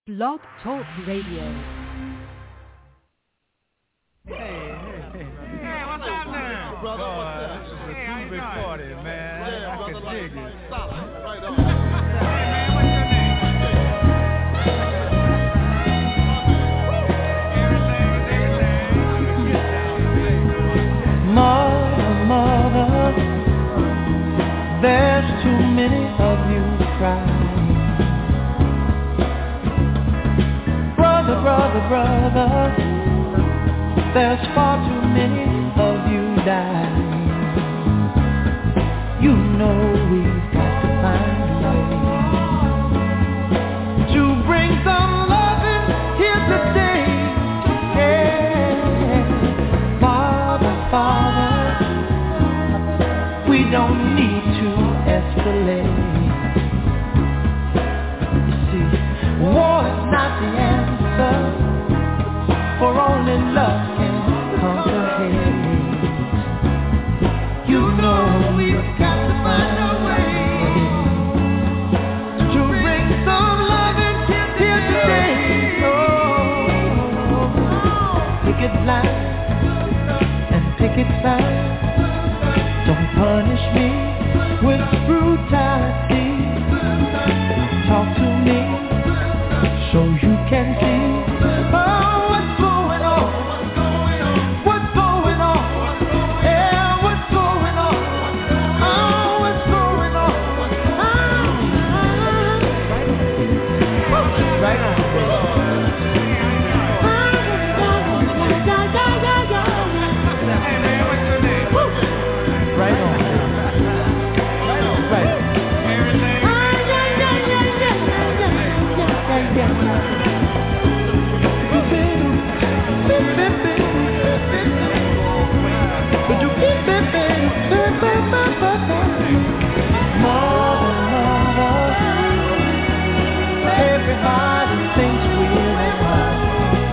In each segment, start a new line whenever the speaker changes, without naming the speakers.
Blog Talk Radio.
Hey, what's up now?
Brother, what's
Boy,
up?
this is a
Hey, how you
two-big
doing?
party, man.
Yeah,
I
brother,
can
right,
dig
right.
it.
Solid, right on.
Hey, man, what's your name?
Mother, there's too many of you crying. Brother, there's far too many of you dying. You know we've got to find a way to bring some loving here today. Yeah. Father, we don't need to escalate. You see, war is not the answer, for only love can conquer hate. You know we've got to find a way to bring some loving here today. Oh, picket line and picket sign. Don't punish me with brutality. Talk to me so you can see. Oh, what's going on? What's going on? Yeah, what's going on? Oh, what's going on? Right on.
Hey, man, what's your name?
Right on. Right.
Everything?
Mother, everybody thinks we're right.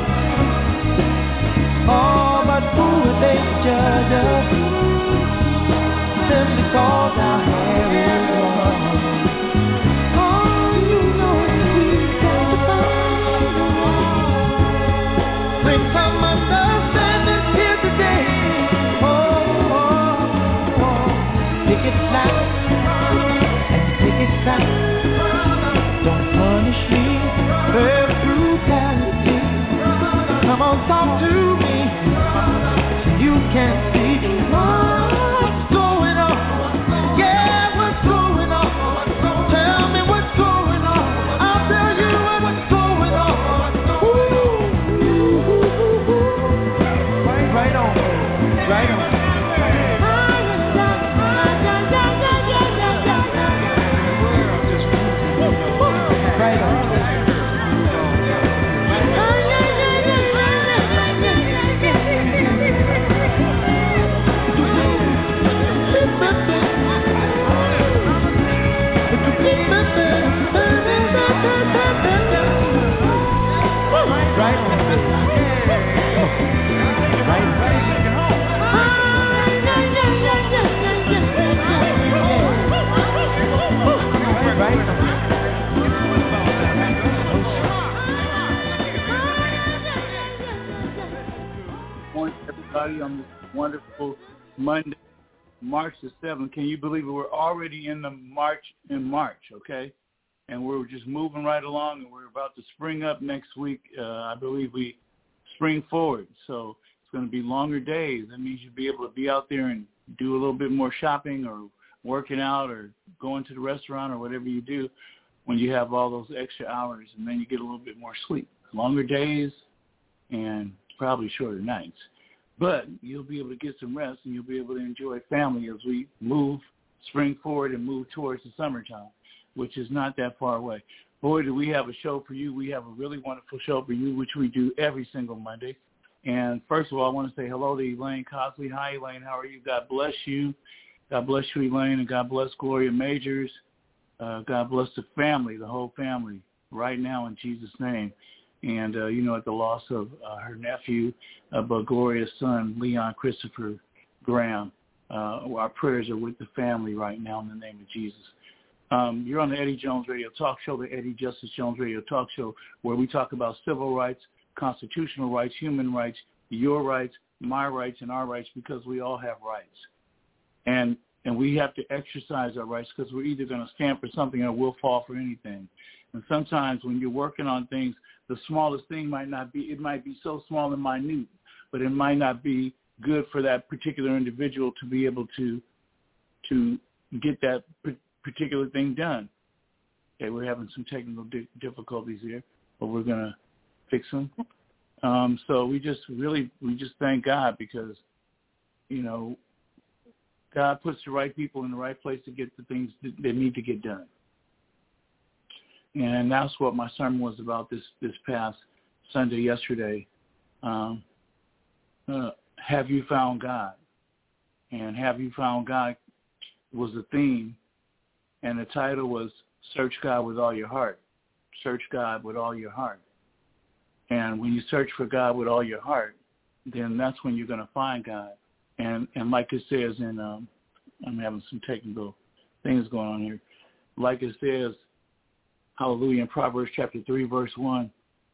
Oh, but who would they judge us? Simply cause our hair is long. Oh, you know we've got to find a way. Bring some understanding here today. Pick it loud and pick it sound. Don't punish me for brutality. Come on, talk to me so you can see what's going on. Yeah, what's going on? Tell me what's going on. I'll tell you what's going on. Right on, right on. Right on.
Morning, everybody, on this wonderful Monday, March the 7th. Can you believe it? We're already in March, okay? And we're just moving right along, and we're about to spring up next week. I believe we spring forward, so it's going to be longer days. That means you'll be able to be out there and do a little bit more shopping or working out or going to the restaurant or whatever you do when you have all those extra hours, and then you get a little bit more sleep. Longer days and probably shorter nights. But you'll be able to get some rest, and you'll be able to enjoy family as we spring forward and move towards the summertime, which is not that far away. Boy, do we have a show for you. We have a really wonderful show for you, which we do every single Monday. And first of all, I want to say hello to Elaine Cosley. Hi, Elaine. How are you? God bless you. God bless you, Elaine, and God bless Gloria Majors. God bless the family, the whole family, right now in Jesus' name. And, at the loss of her nephew, but Gloria's son, Leon Christopher Graham, our prayers are with the family right now in the name of Jesus. You're on the Eddie Jones Radio Talk Show, the Eddie Justice Jones Radio Talk Show, where we talk about civil rights, constitutional rights, human rights, your rights, my rights, and our rights, because we all have rights. And we have to exercise our rights, because we're either going to stand for something or we'll fall for anything. And sometimes when you're working on things, the smallest thing might be so small and minute, but it might not be good for that particular individual to be able to get that particular thing done. Okay, we're having some technical difficulties here, but we're going to fix them. So we just thank God, because, God puts the right people in the right place to get the things that need to get done. And that's what my sermon was about this past Sunday, yesterday. Have you found God? And have you found God was the theme, and the title was Search God with All Your Heart. Search God with all your heart. And when you search for God with all your heart, then that's when you're going to find God. And like it says in, I'm having some technical things going on here. Like it says, hallelujah, in Proverbs chapter 3, verse 1,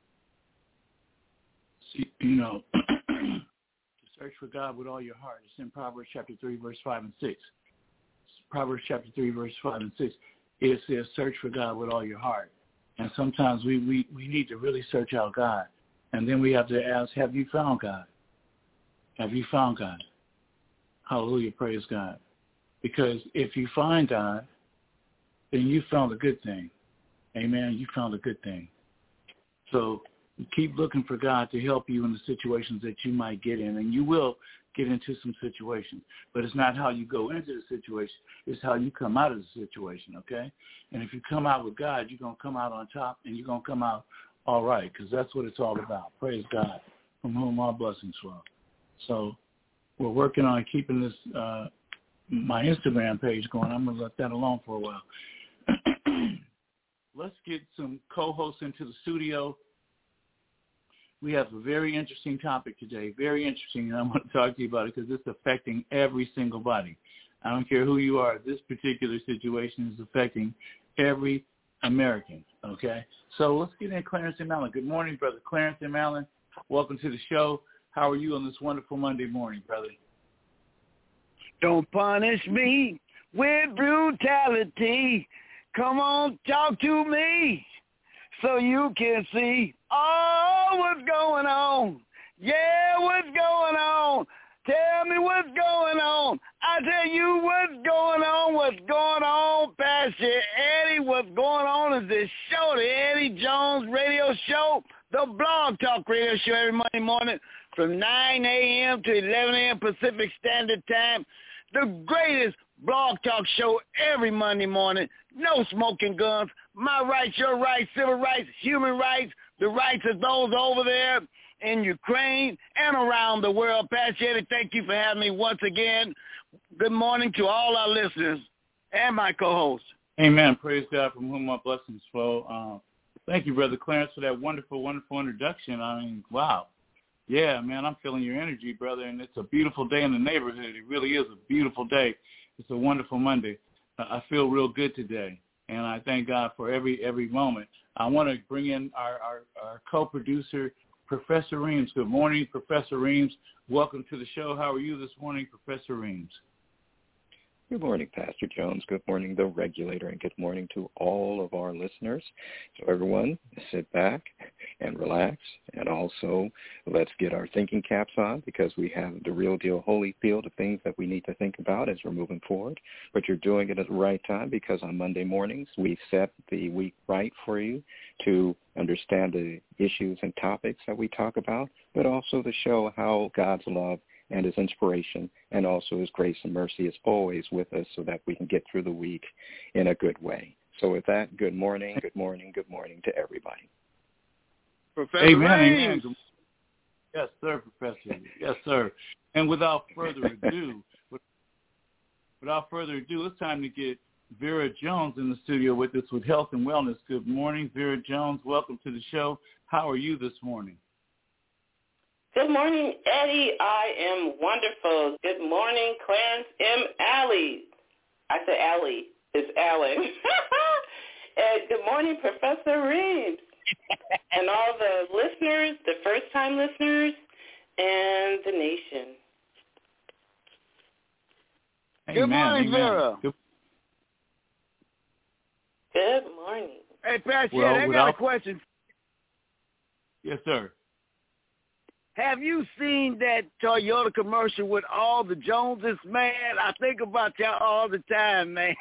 to search for God with all your heart. It's in Proverbs chapter 3, verse 5 and 6. Proverbs chapter 3, verse 5 and 6. It says, search for God with all your heart. And sometimes we need to really search out God. And then we have to ask, have you found God? Have you found God? Hallelujah, praise God. Because if you find God, then you found a good thing. Amen, you found a good thing. So keep looking for God to help you in the situations that you might get in. And you will get into some situations. But it's not how you go into the situation. It's how you come out of the situation, okay? And if you come out with God, you're going to come out on top, and you're going to come out all right, because that's what it's all about. Praise God, from whom all blessings flow. So we're working on keeping this, my Instagram page going. I'm going to let that alone for a while. Let's get some co-hosts into the studio. We have a very interesting topic today, very interesting, and I want to talk to you about it because it's affecting every single body. I don't care who you are. This particular situation is affecting every American, okay? So let's get in Clarence M. Allen. Good morning, Brother Clarence M. Allen. Welcome to the show. How are you on this wonderful Monday morning, brother?
Don't punish me with brutality. Come on, talk to me so you can see what's going on. Yeah, what's going on? Tell me what's going on. I tell you what's going on. What's going on, Pastor Eddie? What's going on is this show, the Eddie Jones Radio Show, the Blog Talk Radio Show every Monday morning from 9 a.m. to 11 a.m. Pacific Standard Time. The greatest blog talk show every Monday morning. No smoking guns. My rights, your rights, civil rights, human rights, the rights of those over there in Ukraine and around the world. Pastor Eddie, thank you for having me once again. Good morning to all our listeners and my co-host.
Amen. Praise God, from whom my blessings flow. Thank you, Brother Clarence, for that wonderful, wonderful introduction. I mean, wow. Yeah, man, I'm feeling your energy, brother, and it's a beautiful day in the neighborhood. It really is a beautiful day. It's a wonderful Monday. I feel real good today, and I thank God for every moment. I want to bring in our co-producer, Professor Reams. Good morning, Professor Reams. Welcome to the show. How are you this morning, Professor Reams?
Good morning, Pastor Jones. Good morning, the regulator, and good morning to all of our listeners. So everyone, sit back and relax, and also let's get our thinking caps on because we have the real deal holy field of things that we need to think about as we're moving forward. But you're doing it at the right time because on Monday mornings we set the week right for you to understand the issues and topics that we talk about, but also to show how God's love and his inspiration and also his grace and mercy is always with us so that we can get through the week in a good way. So with that, good morning, good morning, good morning to everybody.
Professor
Amen,
Reams.
amen. Yes, sir, Professor. Yes, sir. And without further ado, it's time to get Vera Jones in the studio with us with Health and Wellness. Good morning, Vera Jones. Welcome to the show. How are you this morning?
Good morning, Eddie. I am wonderful. Good morning, Clarence M. Alley. I said Alley. It's Alan. And good morning, Professor Reeves, and all the listeners, the first-time listeners, and the nation.
Good morning, Vera.
Good morning.
Hey, Pastor,
Well,
I got a question.
Yes, sir.
Have you seen that Toyota commercial with all the Joneses, man? I think about y'all all the time, man.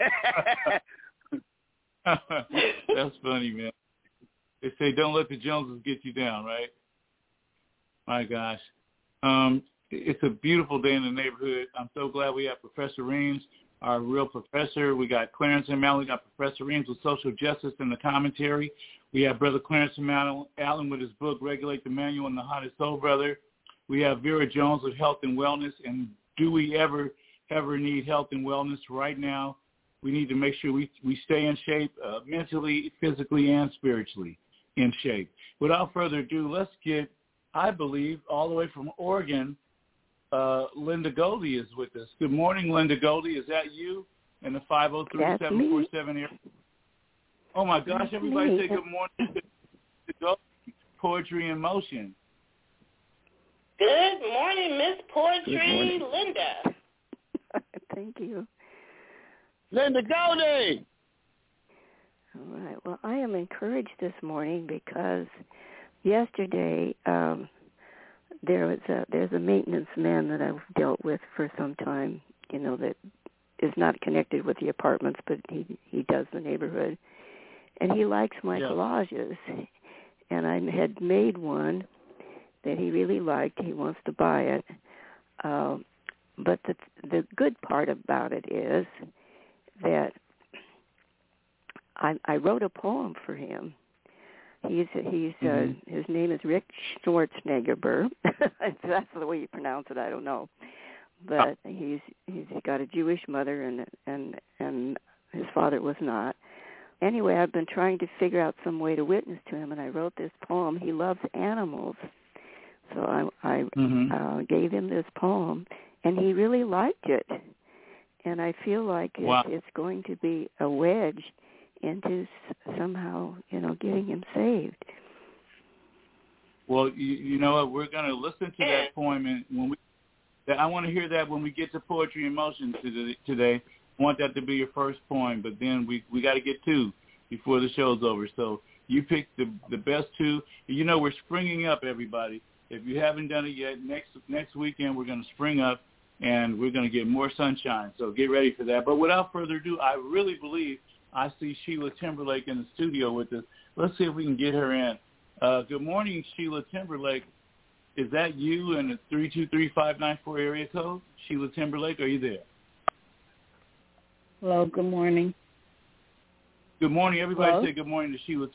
That's funny, man. They say don't let the Joneses get you down, right? My gosh. It's a beautiful day in the neighborhood. I'm so glad we have Professor Reams, our real professor. We got Clarence and Malin. We got Professor Reams with social justice in the commentary. We have Brother Clarence and Allen with his book, Regulate the Manual and the Hottest Soul Brother. We have Vera Jones with health and wellness. And do we ever need health and wellness? Right now, we need to make sure we stay in shape mentally, physically, and spiritually in shape. Without further ado, let's get, I believe, all the way from Oregon, Linda Goldie is with us. Good morning, Linda Goldie. Is that you in the 503-747 area? Oh, my gosh.
That's
Everybody
me.
say good morning to Goldie. Poetry in Motion.
Good morning, Miss Poetry, Linda.
Thank you.
Linda Goldie.
All right. Well, I am encouraged this morning because yesterday there's a maintenance man that I've dealt with for some time, that is not connected with the apartments, but he does the neighborhood. And he likes my collages. And I had made one that he really liked. He wants to buy it. But the good part about it is that I wrote a poem for him. His name is Rick Schwarzenegger. That's the way you pronounce it. I don't know, but he's got a Jewish mother and his father was not. Anyway, I've been trying to figure out some way to witness to him, and I wrote this poem. He loves animals, so I gave him this poem, and he really liked it. And I feel like it's going to be a wedge into somehow, getting him saved.
Well, you know what? We're going to listen to that poem, and I want to hear that when we get to Poetry in Motion today. I want that to be your first poem, but then we got to get two before the show's over. So you picked the best two. We're springing up, everybody. If you haven't done it yet, next weekend we're going to spring up, and we're going to get more sunshine. So get ready for that. But without further ado, I really believe I see Sheila Timberlake in the studio with us. Let's see if we can get her in. Good morning, Sheila Timberlake. Is that you in the 323-594 area code? Sheila Timberlake, are you there?
Hello, good morning.
Good morning. Everybody
Hello?
say good morning to Sheila.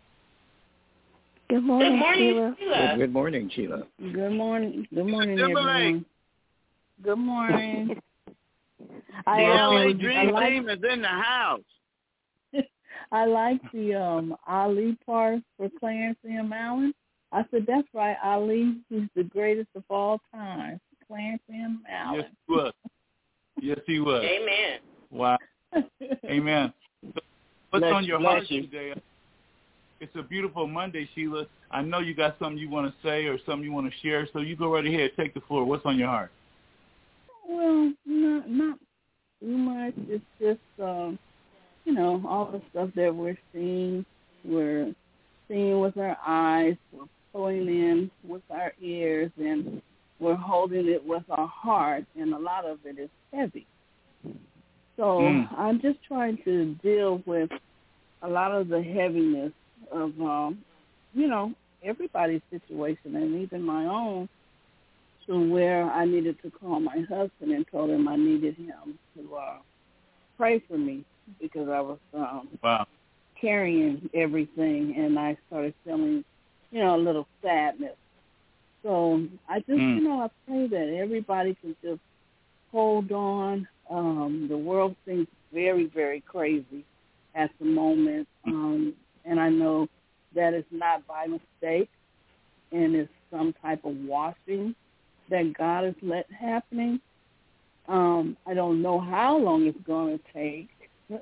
Good morning, Sheila.
Good morning, Sheila.
Good morning. Good morning, everyone. Good morning.
The LA Dream Team is in the house.
I like the Ali part for Clarence M. Allen. I said, that's right, Ali. He's the greatest of all time. Clarence M. Allen.
Yes, he was. Yes, he was.
Amen.
Wow. Amen. So what's on your heart today? It's a beautiful Monday, Sheila. I know you got something you want to say or something you want to share, so you go right ahead. Take the floor. What's on your heart?
Well, not too much. It's just, all the stuff that we're seeing with our eyes, we're pulling in with our ears, and we're holding it with our heart, and a lot of it is heavy. So I'm just trying to deal with a lot of the heaviness of, everybody's situation and even my own, to where I needed to call my husband and told him I needed him to pray for me because I was carrying everything, and I started feeling, a little sadness. So I just, I pray that everybody can just hold on. The world seems very, very crazy at the moment, and I know that it's not by mistake, and it's some type of washing that God has let happening. I don't know how long it's going to take,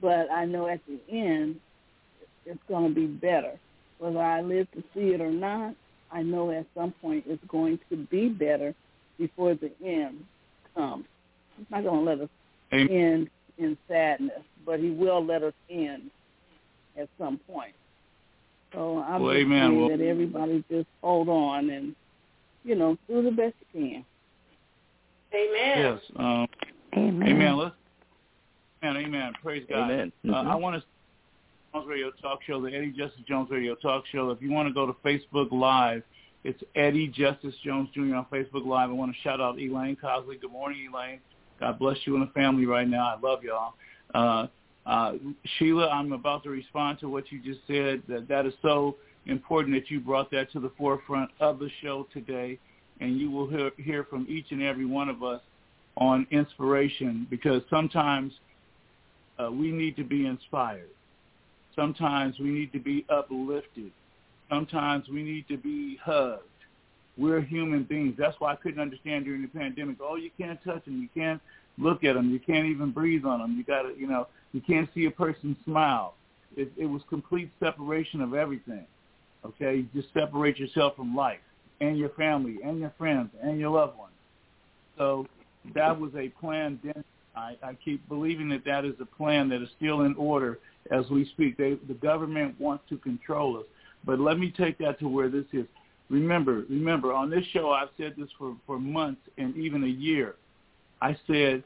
but I know at the end it's going to be better. Whether I live to see it or not, I know at some point it's going to be better before the end comes. He's not going to let us end in sadness, but he will let us end at some point. So I'm just saying that everybody just hold on and, do the best you can.
Amen.
Yes.
Amen.
Amen. Amen. Praise God.
Amen.
I want to Jones Radio Talk Show, the Eddie Justice Jones Radio Talk Show. If you want to go to Facebook Live, it's Eddie Justice Jones Jr. on Facebook Live. I want to shout out Elaine Cosley. Good morning, Elaine. God bless you and the family right now. I love y'all. Sheila, I'm about to respond to what you just said. That is so important that you brought that to the forefront of the show today, and you will hear from each and every one of us on inspiration, because sometimes we need to be inspired. Sometimes we need to be uplifted. Sometimes we need to be hugged. We're human beings. That's why I couldn't understand during the pandemic, you can't touch them. You can't look at them. You can't even breathe on them. You got to, you can't see a person smile. It was complete separation of everything, okay? You just separate yourself from life and your family and your friends and your loved ones. So that was a plan then. I keep believing that is a plan that is still in order as we speak. The government wants to control us. But let me take that to where this is. Remember, on this show I've said this for months and even a year. I said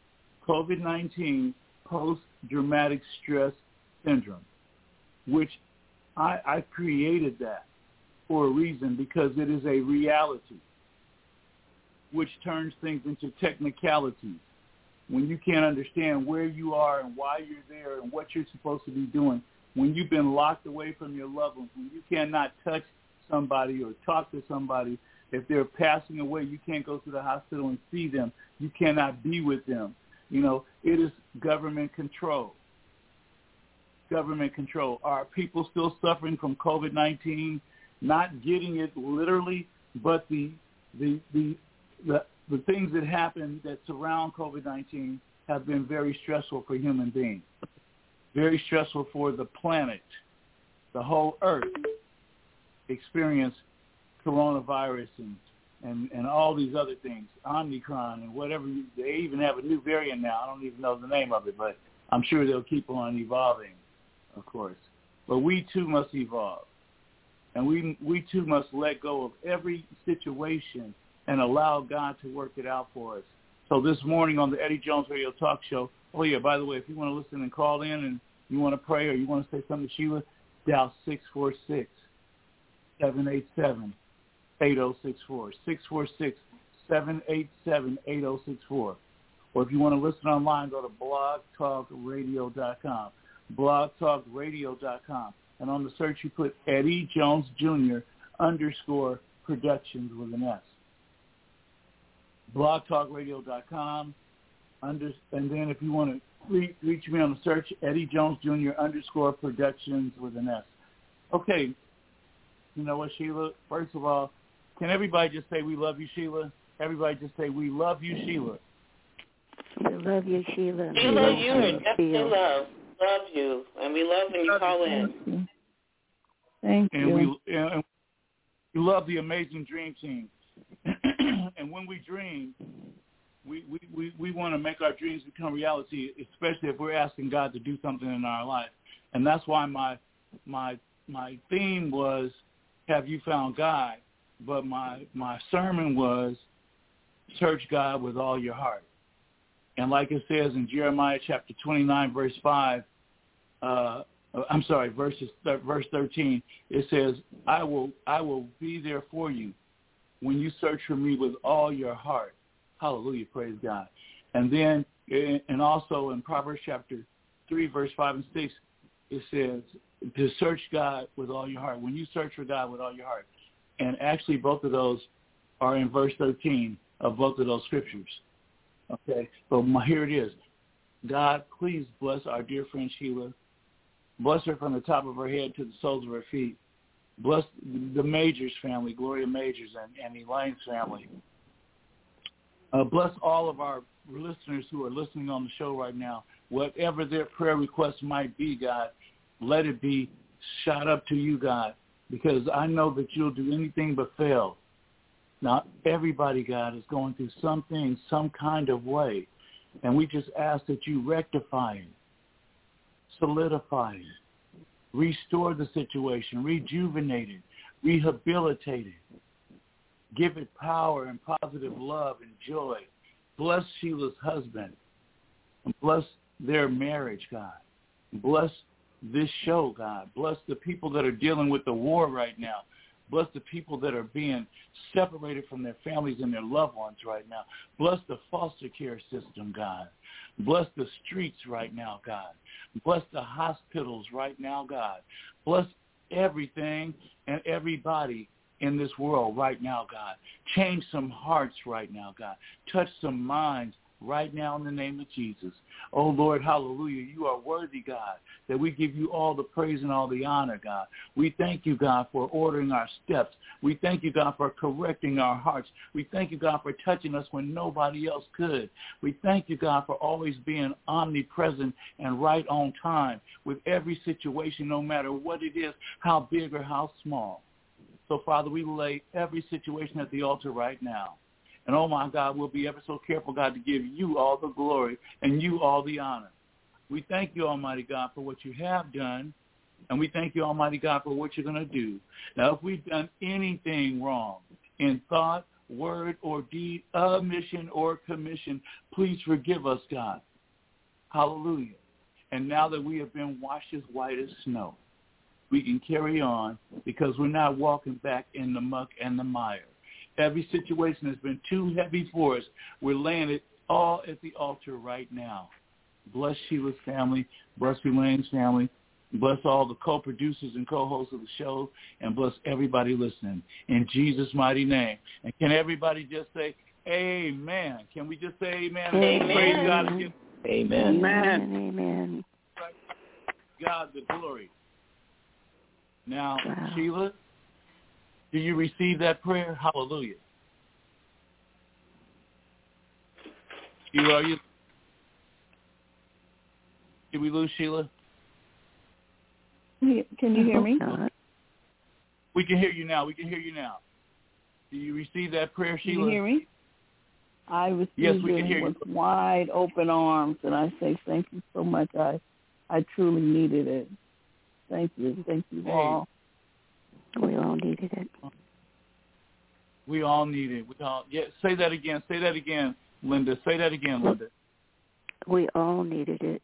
COVID-19 post-traumatic stress syndrome, which I created that for a reason, because it is a reality which turns things into technicalities. When you can't understand where you are and why you're there and what you're supposed to be doing, when you've been locked away from your loved ones, when you cannot touch somebody or talk to somebody, if they're passing away, you can't go to the hospital and see them. You cannot be with them. It is government control. Government control. Are people still suffering from COVID-19? Not getting it literally, but the things that happen that surround COVID-19 have been very stressful for human beings, very stressful for the planet. The whole earth experienced coronavirus and all these other things, Omicron and whatever. They even have a new variant now. I don't even know the name of it, but I'm sure they'll keep on evolving, of course. But we too must evolve. And we too must let go of every situation and allow God to work it out for us. So this morning on the Eddie Jones Radio Talk Show, by the way, if you want to listen and call in and you want to pray or you want to say something to Sheila, dial 646-787-8064, 646-787-8064. Or if you want to listen online, go to blogtalkradio.com, blogtalkradio.com. And on the search, you put Eddie Jones Jr. _ Productions with an S. blogtalkradio.com. And then if you want to reach me on the search, Eddie Jones Jr. _ Productions with an S. Okay. You know what, Sheila? First of all, can everybody just say we love you, Sheila? Everybody just say we love you, Sheila.
We love you, Sheila.
We love you and definitely love you. And we love when you call in.
Thank you.
And we love the Amazing Dream Team. And when we dream, we want to make our dreams become reality, especially if we're asking God to do something in our life. And that's why my theme was, have you found God? But my sermon was, search God with all your heart. And like it says in Jeremiah chapter 29, verse 5, verse 13, it says, I will be there for you when you search for me with all your heart. Hallelujah, praise God. And then, and also in Proverbs chapter 3, verse 5 and 6, it says to search God with all your heart. When you search for God with all your heart. And actually both of those are in verse 13 of both of those scriptures. Okay, but here it is. God, please bless our dear friend Sheila. Bless her from the top of her head to the soles of her feet. Bless the Majors family, Gloria Majors and Elaine's family. Bless all of our listeners who are listening on the show right now. whatever their prayer request might be, God, let it be shot up to you, God, because I know that you'll do anything but fail. Now, everybody, God, is going through something, some kind of way, and we just ask that you rectify it, solidify it, restore the situation, rejuvenate it, rehabilitate it, give it power and positive love and joy. Bless Sheila's husband, and bless their marriage, God. Bless this show, God. Bless the people that are dealing with the war right now. Bless the people that are being separated from their families and their loved ones right now. Bless the foster care system, God. Bless the streets right now, God. Bless the hospitals right now, God. Bless everything and everybody in this world right now, God. Change some hearts right now, God. Touch some minds right now in the name of Jesus. Oh, Lord, hallelujah. You are worthy, God, that we give you all the praise and all the honor, God. We thank you, God, for ordering our steps. We thank you, God, for correcting our hearts. We thank you, God, for touching us when nobody else could. We thank you, God, for always being omnipresent and right on time with every situation, no matter what it is, how big or how small. So, Father, we lay every situation at the altar right now. And, oh, my God, we'll be ever so careful, God, to give you all the glory and you all the honor. We thank you, Almighty God, for what you have done, and we thank you, Almighty God, for what you're going to do. Now, if we've done anything wrong in thought, word, or deed, omission or commission, please forgive us, God. Hallelujah. And now that we have been washed as white as snow, we can carry on because we're not walking back in the muck and the mire. Every situation has been too heavy for us. We're laying it all at the altar right now. Bless Sheila's family. Bless Elaine's family. Bless all the co-producers and co-hosts of the show. And bless everybody listening. In Jesus' mighty name. And can everybody just say, amen? Can we just say amen?
Amen.
Praise God again.
Amen.
Amen. Amen.
God the glory. Now, Sheila, do you receive that prayer? Hallelujah. Sheila, are you? Did we lose Sheila?
Can you hear me?
We can hear you now. We can hear you now. Do you receive that prayer, Sheila?
Can you hear me? I received
yes, we can
it
hear
with
you.
wide open arms, and I say thank you so much. I truly needed it. Thank you. Thank you all.
We all needed it.
We all need it. Say that again. Say that again, Linda. Say that again, Linda.
We all needed it.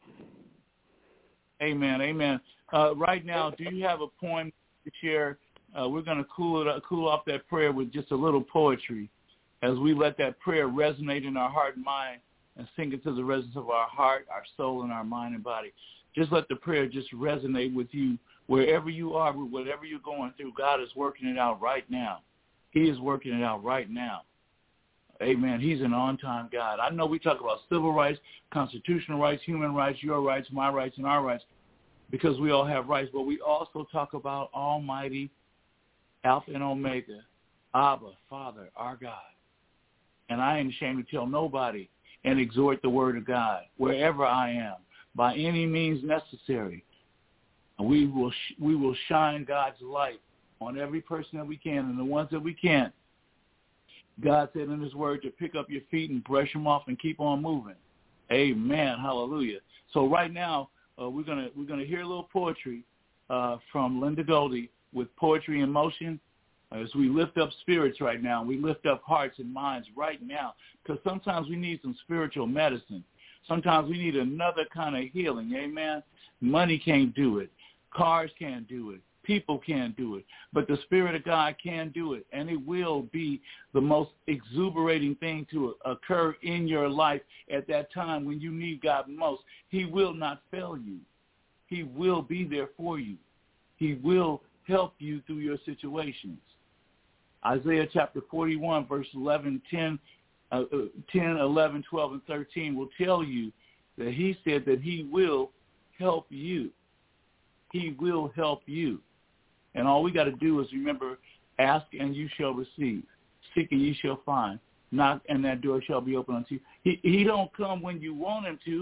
Amen. Amen. Right now, do you have a poem to share? We're going to cool off that prayer with just a little poetry as we let that prayer resonate in our heart and mind and sink it to the resonance of our heart, our soul, and our mind and body. Just let the prayer just resonate with you wherever you are, with whatever you're going through. God is working it out right now. He is working it out right now. Amen. He's an on-time God. I know we talk about civil rights, constitutional rights, human rights, your rights, my rights, and our rights, because we all have rights. But we also talk about Almighty, Alpha and Omega, Abba, Father, our God. And I ain't ashamed to tell nobody and exhort the word of God wherever I am, by any means necessary. And we will shine God's light on every person that we can, and the ones that we can't. God said in his word to pick up your feet and brush them off and keep on moving. Amen. Hallelujah. So right now, we're gonna hear a little poetry from Linda Goldie with Poetry in Motion as we lift up spirits right now. We lift up hearts and minds right now, because sometimes we need some spiritual medicine. Sometimes we need another kind of healing. Amen. Money can't do it. Cars can't do it. People can't do it. But the Spirit of God can do it, and it will be the most exuberating thing to occur in your life at that time when you need God most. He will not fail you. He will be there for you. He will help you through your situations. Isaiah chapter 41, verse 11, 10, 11, 12, and 13 will tell you that he said that he will help you. He will help you. And all we got to do is remember, ask and you shall receive. Seek and you shall find. Knock and that door shall be open unto you. He don't come when you want him to,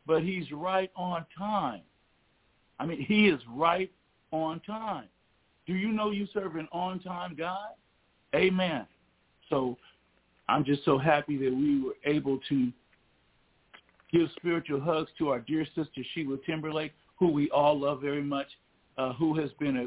but he's right on time. I mean, he is right on time. Do you know you serve an on-time God? Amen. So I'm just so happy that we were able to give spiritual hugs to our dear sister Sheila Timberlake, who we all love very much, who has been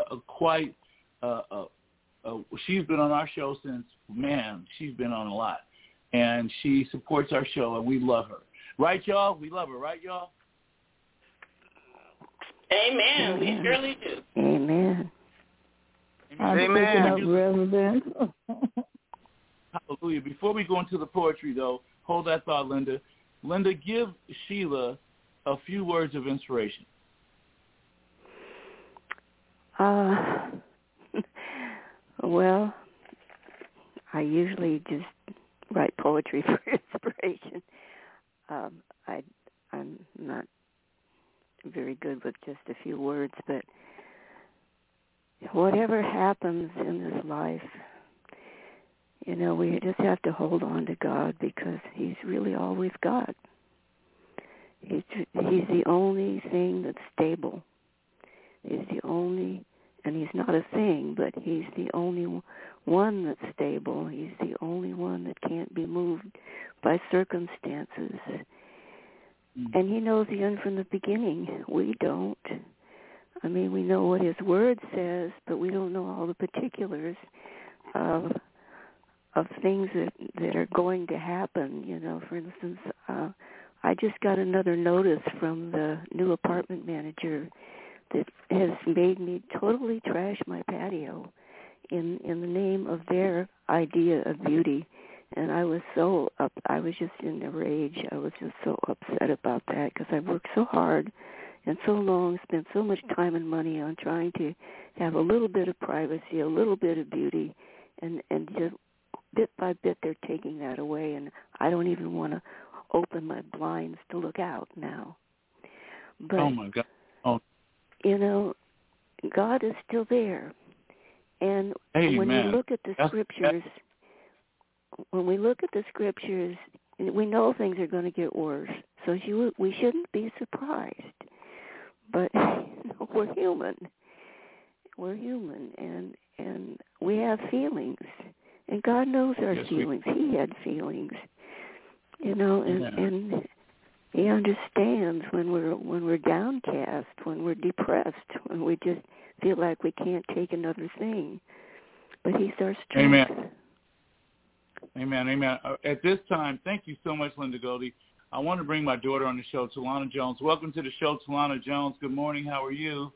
she's been on our show since, she's been on a lot. And she supports our show, and we love her. Right, y'all? We love her, right, y'all?
Amen. We surely do.
Amen.
Amen.
Hallelujah. Before we go into the poetry, though, hold that thought, Linda. Linda, give Sheila a few words of inspiration.
Well, I usually just write poetry for inspiration. I'm not very good with just a few words, but whatever happens in this life, we just have to hold on to God, because he's really always God. He's the only thing that's stable. He's the only, and he's not a thing, but he's the only one that's stable. He's the only one that can't be moved by circumstances. And he knows the end from the beginning. We don't. I mean, we know what his word says, but we don't know all the particulars of things that are going to happen. For instance, I just got another notice from the new apartment manager that has made me totally trash my patio in the name of their idea of beauty. And I was just in a rage. I was just so upset about that, because I worked so hard and so long, spent so much time and money on trying to have a little bit of privacy, a little bit of beauty, and just bit by bit they're taking that away, and I don't even want to open my blinds to look out now. But,
oh, my God. Oh.
God is still there. And
Amen.
when we look at the scriptures, we know things are going to get worse, so we shouldn't be surprised. But we're human. We're human, and we have feelings, and God knows our feelings. He had feelings, and he understands when we're downcast, when we're depressed, when we just feel like we can't take another thing. But he's our strength.
Amen. Amen. At this time, thank you so much, Linda Goldie. I want to bring my daughter on the show, Talana Jones. Welcome to the show, Talana Jones. Good morning. How are you?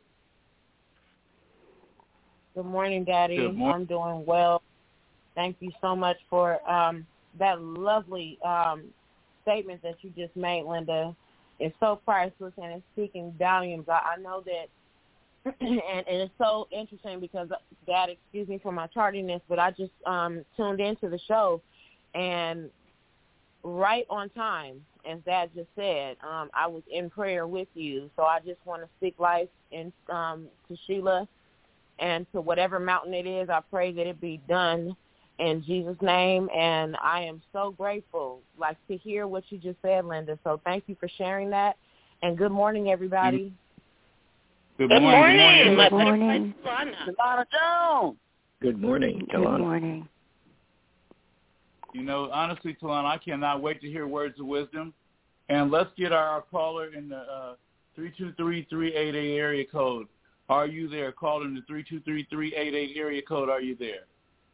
Good morning, Daddy.
Good morning.
I'm doing well. Thank you so much for that lovely statement that you just made, Linda. It's so priceless, and it's speaking volumes. I know that, and it's so interesting because, Dad, excuse me for my tardiness, but I just tuned into the show, and right on time, as Dad just said, I was in prayer with you. So I just want to speak life to Sheila and to whatever mountain it is. I pray that it be done in Jesus' name. And I am so grateful, to hear what you just said, Linda. So thank you for sharing that. And good morning, everybody.
Good morning.
Good
morning.
Talana Jones.
Good morning, Talana.
Good morning.
Honestly, Talana, I cannot wait to hear words of wisdom. And let's get our caller in the 323-388 area code. Are you there? Call in the 323-388 area code. Are you there?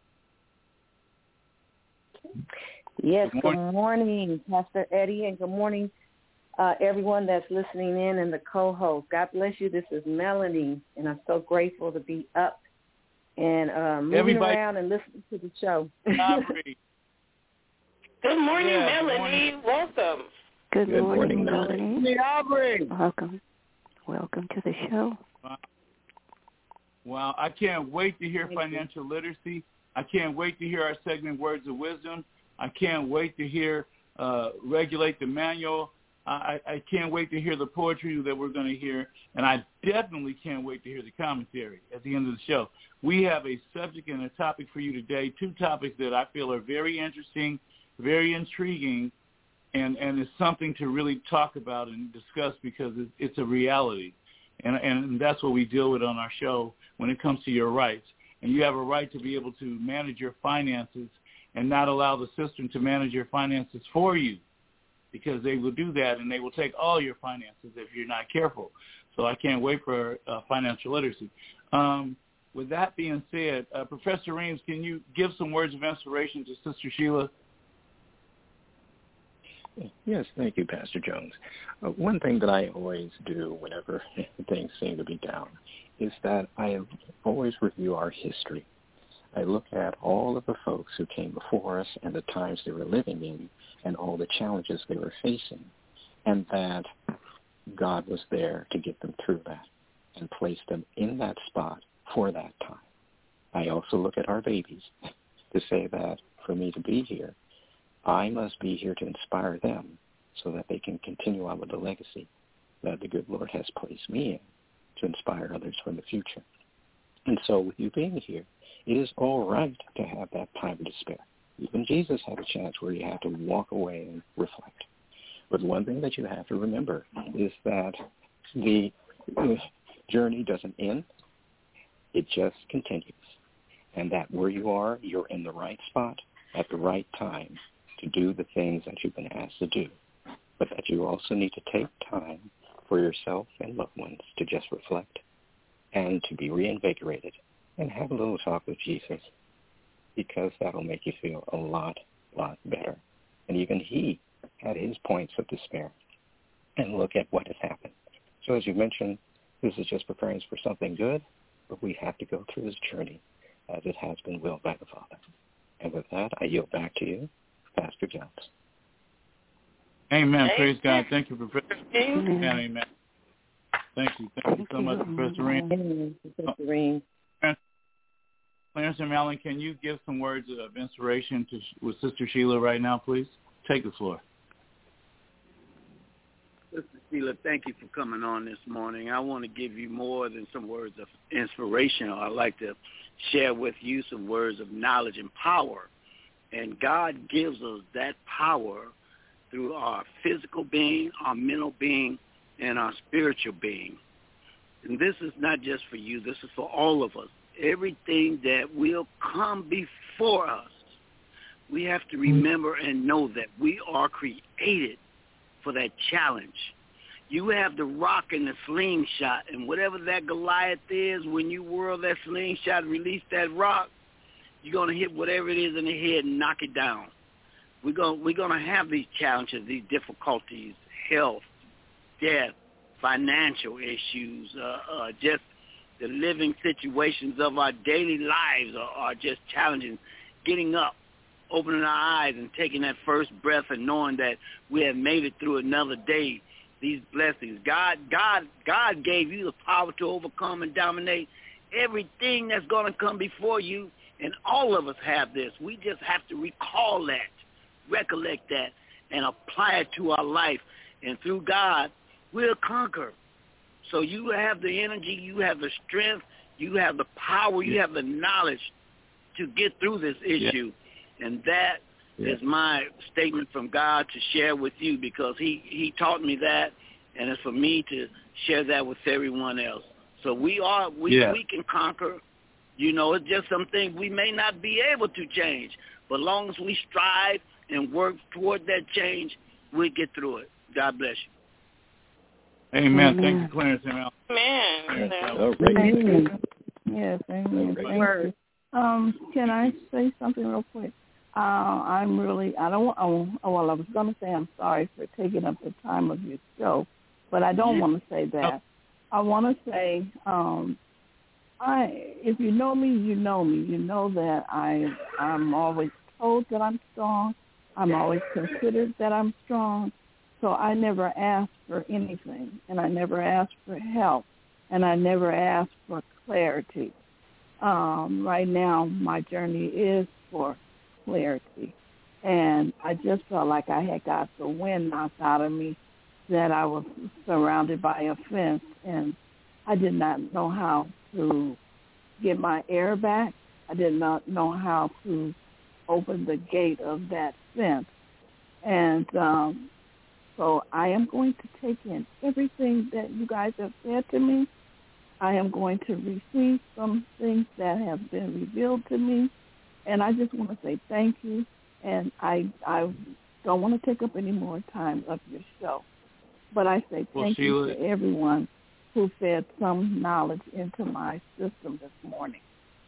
Yes, good morning, Pastor Eddie, and good morning, everyone that's listening in and the co-host. God bless you. This is Melanie, and I'm so grateful to be up and moving around and listening to the show.
Good morning, Melanie. Welcome.
Good morning,
Melanie.
Melanie.
Aubrey.
Welcome to the show.
Wow, I can't wait to hear financial literacy. I can't wait to hear our segment, Words of Wisdom. I can't wait to hear Regulate the Manual. I can't wait to hear the poetry that we're going to hear. And I definitely can't wait to hear the commentary at the end of the show. We have a subject and a topic for you today, two topics that I feel are very interesting, very intriguing, and it's something to really talk about and discuss because it's a reality. And that's what we deal with on our show when it comes to your rights. And you have a right to be able to manage your finances and not allow the system to manage your finances for you, because they will do that and they will take all your finances if you're not careful. So I can't wait for financial literacy. With that being said, Professor Reams, can you give some words of inspiration to Sister Sheila?
Yes, thank you, Pastor Jones. One thing that I always do whenever things seem to be down is that I always review our history. I look at all of the folks who came before us and the times they were living in and all the challenges they were facing, and that God was there to get them through that and place them in that spot for that time. I also look at our babies to say that for me to be here, I must be here to inspire them so that they can continue on with the legacy that the good Lord has placed me in to inspire others for the future. And so with you being here, it is all right to have that time of despair. Even Jesus had a chance where he had to walk away and reflect. But one thing that you have to remember is that the journey doesn't end. It just continues. And that where you are, you're in the right spot at the right time to do the things that you've been asked to do. But that you also need to take time for yourself and loved ones to just reflect and to be reinvigorated and have a little talk with Jesus, because that'll make you feel a lot better. And even he had his points of despair. And look at what has happened. So as you mentioned, this is just preparing us for something good, but we have to go through this journey as it has been willed by the Father. And with that, I yield back to you, Pastor Jones.
Amen. Praise God. Thank you, Professor. Amen. Thank you. Thank you so much, Professor Reams. Clarence and Malin, can you give some words of inspiration with Sister Sheila right now, please? Take the floor.
Sister Sheila, thank you for coming on this morning. I want to give you more than some words of inspiration. I'd like to share with you some words of knowledge and power. And God gives us that power through our physical being, our mental being, and our spiritual being. And this is not just for you. This is for all of us. Everything that will come before us, we have to remember and know that we are created for that challenge. You have the rock and the slingshot, and whatever that Goliath is, when you whirl that slingshot, release that rock, you're going to hit whatever it is in the head and knock it down. We're going to have these challenges, these difficulties, health, death, financial issues, just the living situations of our daily lives are just challenging. Getting up, opening our eyes and taking that first breath and knowing that we have made it through another day, these blessings. God gave you the power to overcome and dominate everything that's going to come before you, and all of us have this. We just have to recall that, recollect that, and apply it to our life. And through God, we'll conquer. So you have the energy, you have the strength, you have the power, you have the knowledge to get through this issue. And that is my statement from God to share with you, because he taught me that, and it's for me to share that with everyone else. So we can conquer. You know, it's just some things we may not be able to change, but as long as we strive and work toward that change, we'll get through it. God bless you.
Amen. Thank you, Clarence.
Amen.
Amen. Yes, amen. Thank you. Can I say something real quick? I was going to say I'm sorry for taking up the time of your show, but I don't want to say that. I want to say, if you know me, you know me. You know that I'm always told that I'm strong. I'm always considered that I'm strong. So I never ask for anything, and I never ask for help, and I never ask for clarity. Right now, my journey is for clarity, and I just felt like I had got the wind knocked out of me, that I was surrounded by a fence, and I did not know how to get my air back. I did not know how to open the gate of that fence. And so I am going to take in everything that you guys have said to me. I am going to receive some things that have been revealed to me. And I just want to say thank you. And I don't want to take up any more time of your show. But I say thank you to everyone who fed some knowledge into my system this morning.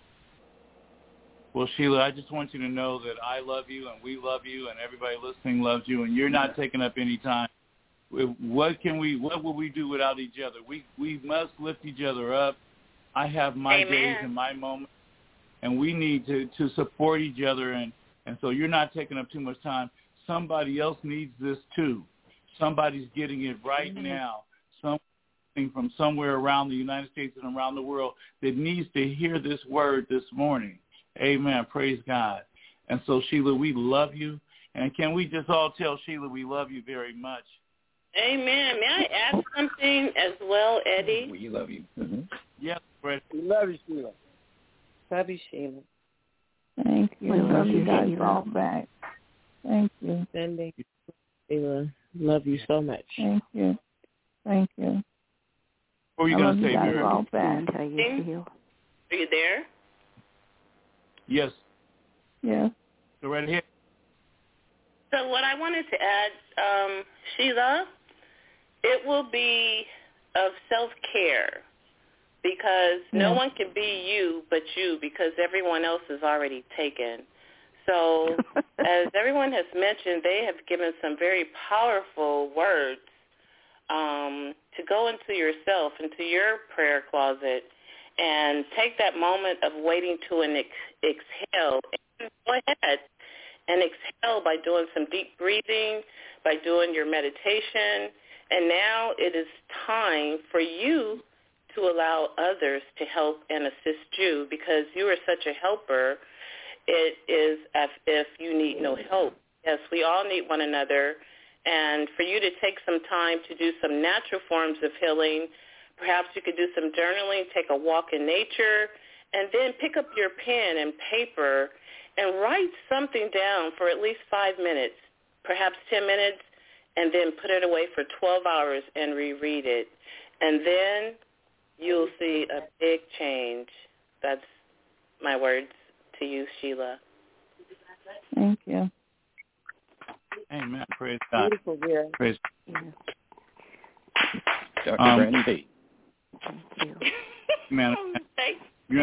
Well, Sheila, I just want you to know that I love you and we love you and everybody listening loves you, and you're not taking up any time. What will we do without each other? We must lift each other up. I have my days and my moments, and we need to support each other, and so you're not taking up too much time. Somebody else needs this too. Somebody's getting it right now. Something from somewhere around the United States and around the world that needs to hear this word this morning. Amen. Praise God. And so, Sheila, we love you. And can we just all tell Sheila we love you very much?
Amen. May I add something as well, Eddie?
We love you. Mm-hmm.
Yes, Fred.
We love you, Sheila.
Love you, Sheila.
Thank you.
We love you,
guys
Sheila.
all back. Thank you.
Cindy, Sheila, love you so much.
Thank you. Thank you.
What were you going to say,
Mary? All back.
Are you there?
Yes.
Yes.
Go right ahead.
So what I wanted to add, Sheila, it will be of self-care because no one can be you but you because everyone else is already taken. So as everyone has mentioned, they have given some very powerful words to go into yourself, into your prayer closet, and take that moment of waiting to an exhale. And go ahead and exhale by doing some deep breathing, by doing your meditation. And now it is time for you to allow others to help and assist you because you are such a helper. It is as if you need no help. Yes, we all need one another. And for you to take some time to do some natural forms of healing, perhaps you could do some journaling, take a walk in nature, and then pick up your pen and paper and write something down for at least 5 minutes, perhaps 10 minutes, and then put it away for 12 hours and reread it. And then you'll see a big change. That's my words to you, Sheila.
Thank you.
Amen. Praise God.
Beautiful, dear.
Praise
God.
Dr. Brandon B.
Thank you.
Man,
Thanks,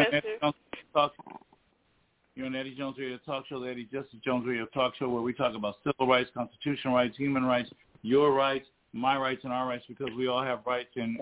you're on Eddie Jones Radio Talk Show, the Eddie Justice Jones Radio Talk Show, where we talk about civil rights, constitutional rights, human rights, your rights, my rights, and our rights, because we all have rights, and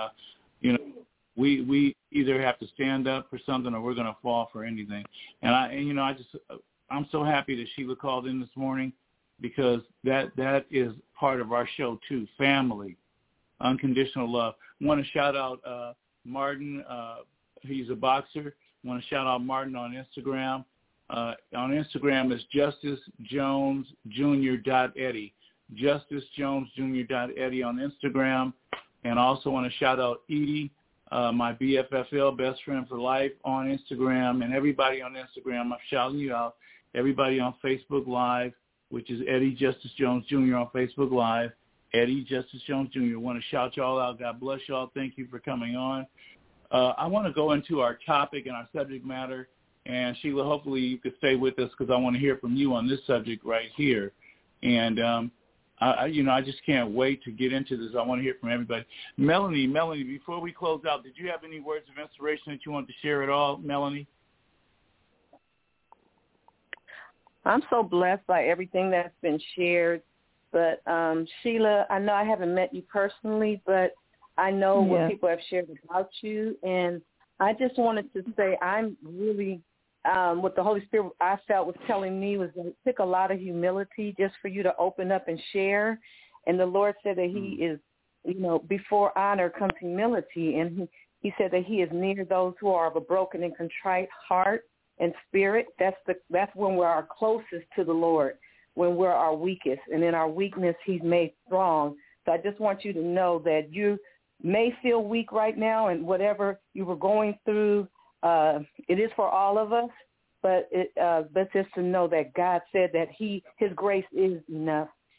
we either have to stand up for something or we're going to fall for anything. And I'm so happy that Sheila called in this morning because that is part of our show too, family, unconditional love. I want to shout out Martin. He's a boxer. I want to shout out Martin on Instagram. On Instagram is JusticeJonesJr.Eddie. JusticeJonesJr.Eddie on Instagram. And I also want to shout out Edie, my BFFL, best friend for life, on Instagram. And everybody on Instagram, I'm shouting you out. Everybody on Facebook Live, which is Eddie Justice Jones Jr. on Facebook Live. Eddie Justice Jones Jr. I want to shout y'all out. God bless y'all. Thank you for coming on. I want to go into our topic and our subject matter. And, Sheila, hopefully you could stay with us because I want to hear from you on this subject right here. And, I just can't wait to get into this. I want to hear from everybody. Melanie, before we close out, did you have any words of inspiration that you want to share at all, Melanie?
I'm so blessed by everything that's been shared. But, Sheila, I know I haven't met you personally, but I know what people have shared about you. And I just wanted to say I'm really, what the Holy Spirit I felt was telling me was that it took a lot of humility just for you to open up and share. And the Lord said that he is, before honor comes humility. And he said that he is near those who are of a broken and contrite heart and spirit. That's when we're our closest to the Lord, when we're our weakest. And in our weakness, he's made strong. So I just want you to know that you may feel weak right now, and whatever you were going through, it is for all of us. But just to know that God said that his grace is enough.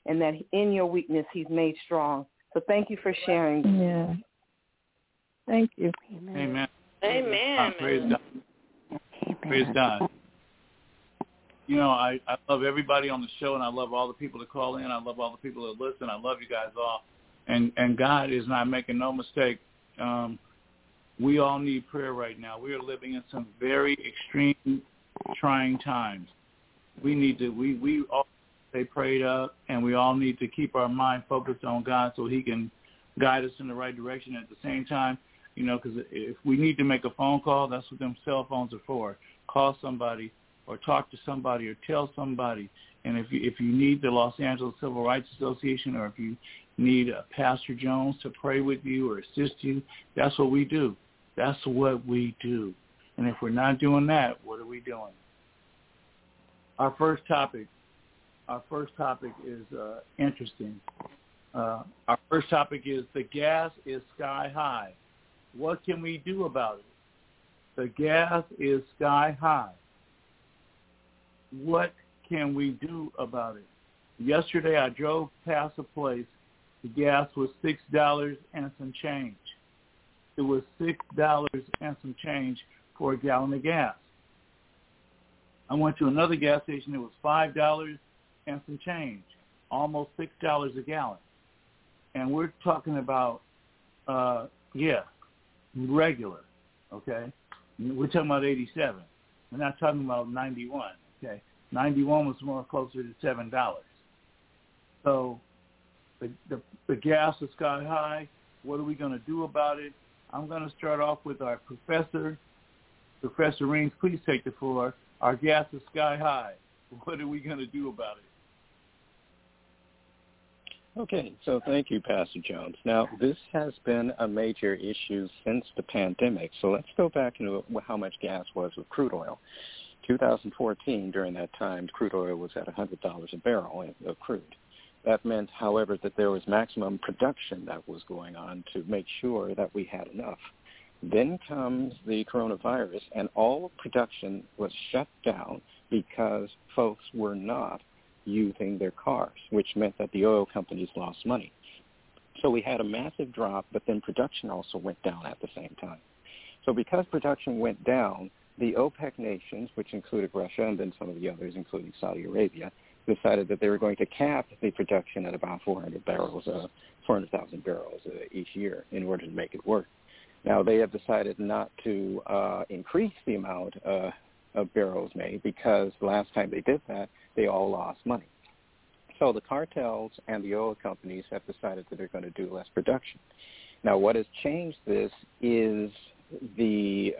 and that in your weakness he's made strong. So thank you for sharing.
Yeah. Thank you.
Amen.
Amen.
Praise God. Praise God. You know, I love everybody on the show, and I love all the people that call in. I love all the people that listen. I love you guys all. And God is not making no mistake. We all need prayer right now. We are living in some very extreme, trying times. We need to, we all stay prayed up, and we all need to keep our mind focused on God so he can guide us in the right direction. At the same time, you know, because if we need to make a phone call, that's what them cell phones are for. Call somebody or talk to somebody or tell somebody. And if you need the Los Angeles Civil Rights Association, or if you need Pastor Jones to pray with you or assist you, that's what we do. That's what we do. And if we're not doing that, what are we doing? Our first topic is interesting. Our first topic is the gas is sky high. What can we do about it? The gas is sky high. What can we do about it? Yesterday I drove past a place. The gas was $6 and some change. It was $6 and some change for a gallon of gas. I went to another gas station. It was $5 and some change, almost $6 a gallon. And we're talking about, regular, okay? We're talking about 87. We're not talking about 91, okay? 91 was more closer to $7. So the gas is sky high. What are we going to do about it? I'm going to start off with our professor. Professor Reams, please take the floor. Our gas is sky high. What are we going to do about it?
Okay, so thank you, Pastor Jones. Now, this has been a major issue since the pandemic. So let's go back into how much gas was with crude oil. 2014, during that time, crude oil was at $100 a barrel of crude. That meant, however, that there was maximum production that was going on to make sure that we had enough. Then comes the coronavirus, and all production was shut down because folks were not using their cars, which meant that the oil companies lost money. So we had a massive drop, but then production also went down at the same time. So because production went down, the OPEC nations, which included Russia and then some of the others, including Saudi Arabia, decided that they were going to cap the production at about 400,000 barrels each year in order to make it work. Now, they have decided not to increase the amount of barrels made because the last time they did that, they all lost money. So the cartels and the oil companies have decided that they're going to do less production. Now, what has changed this is the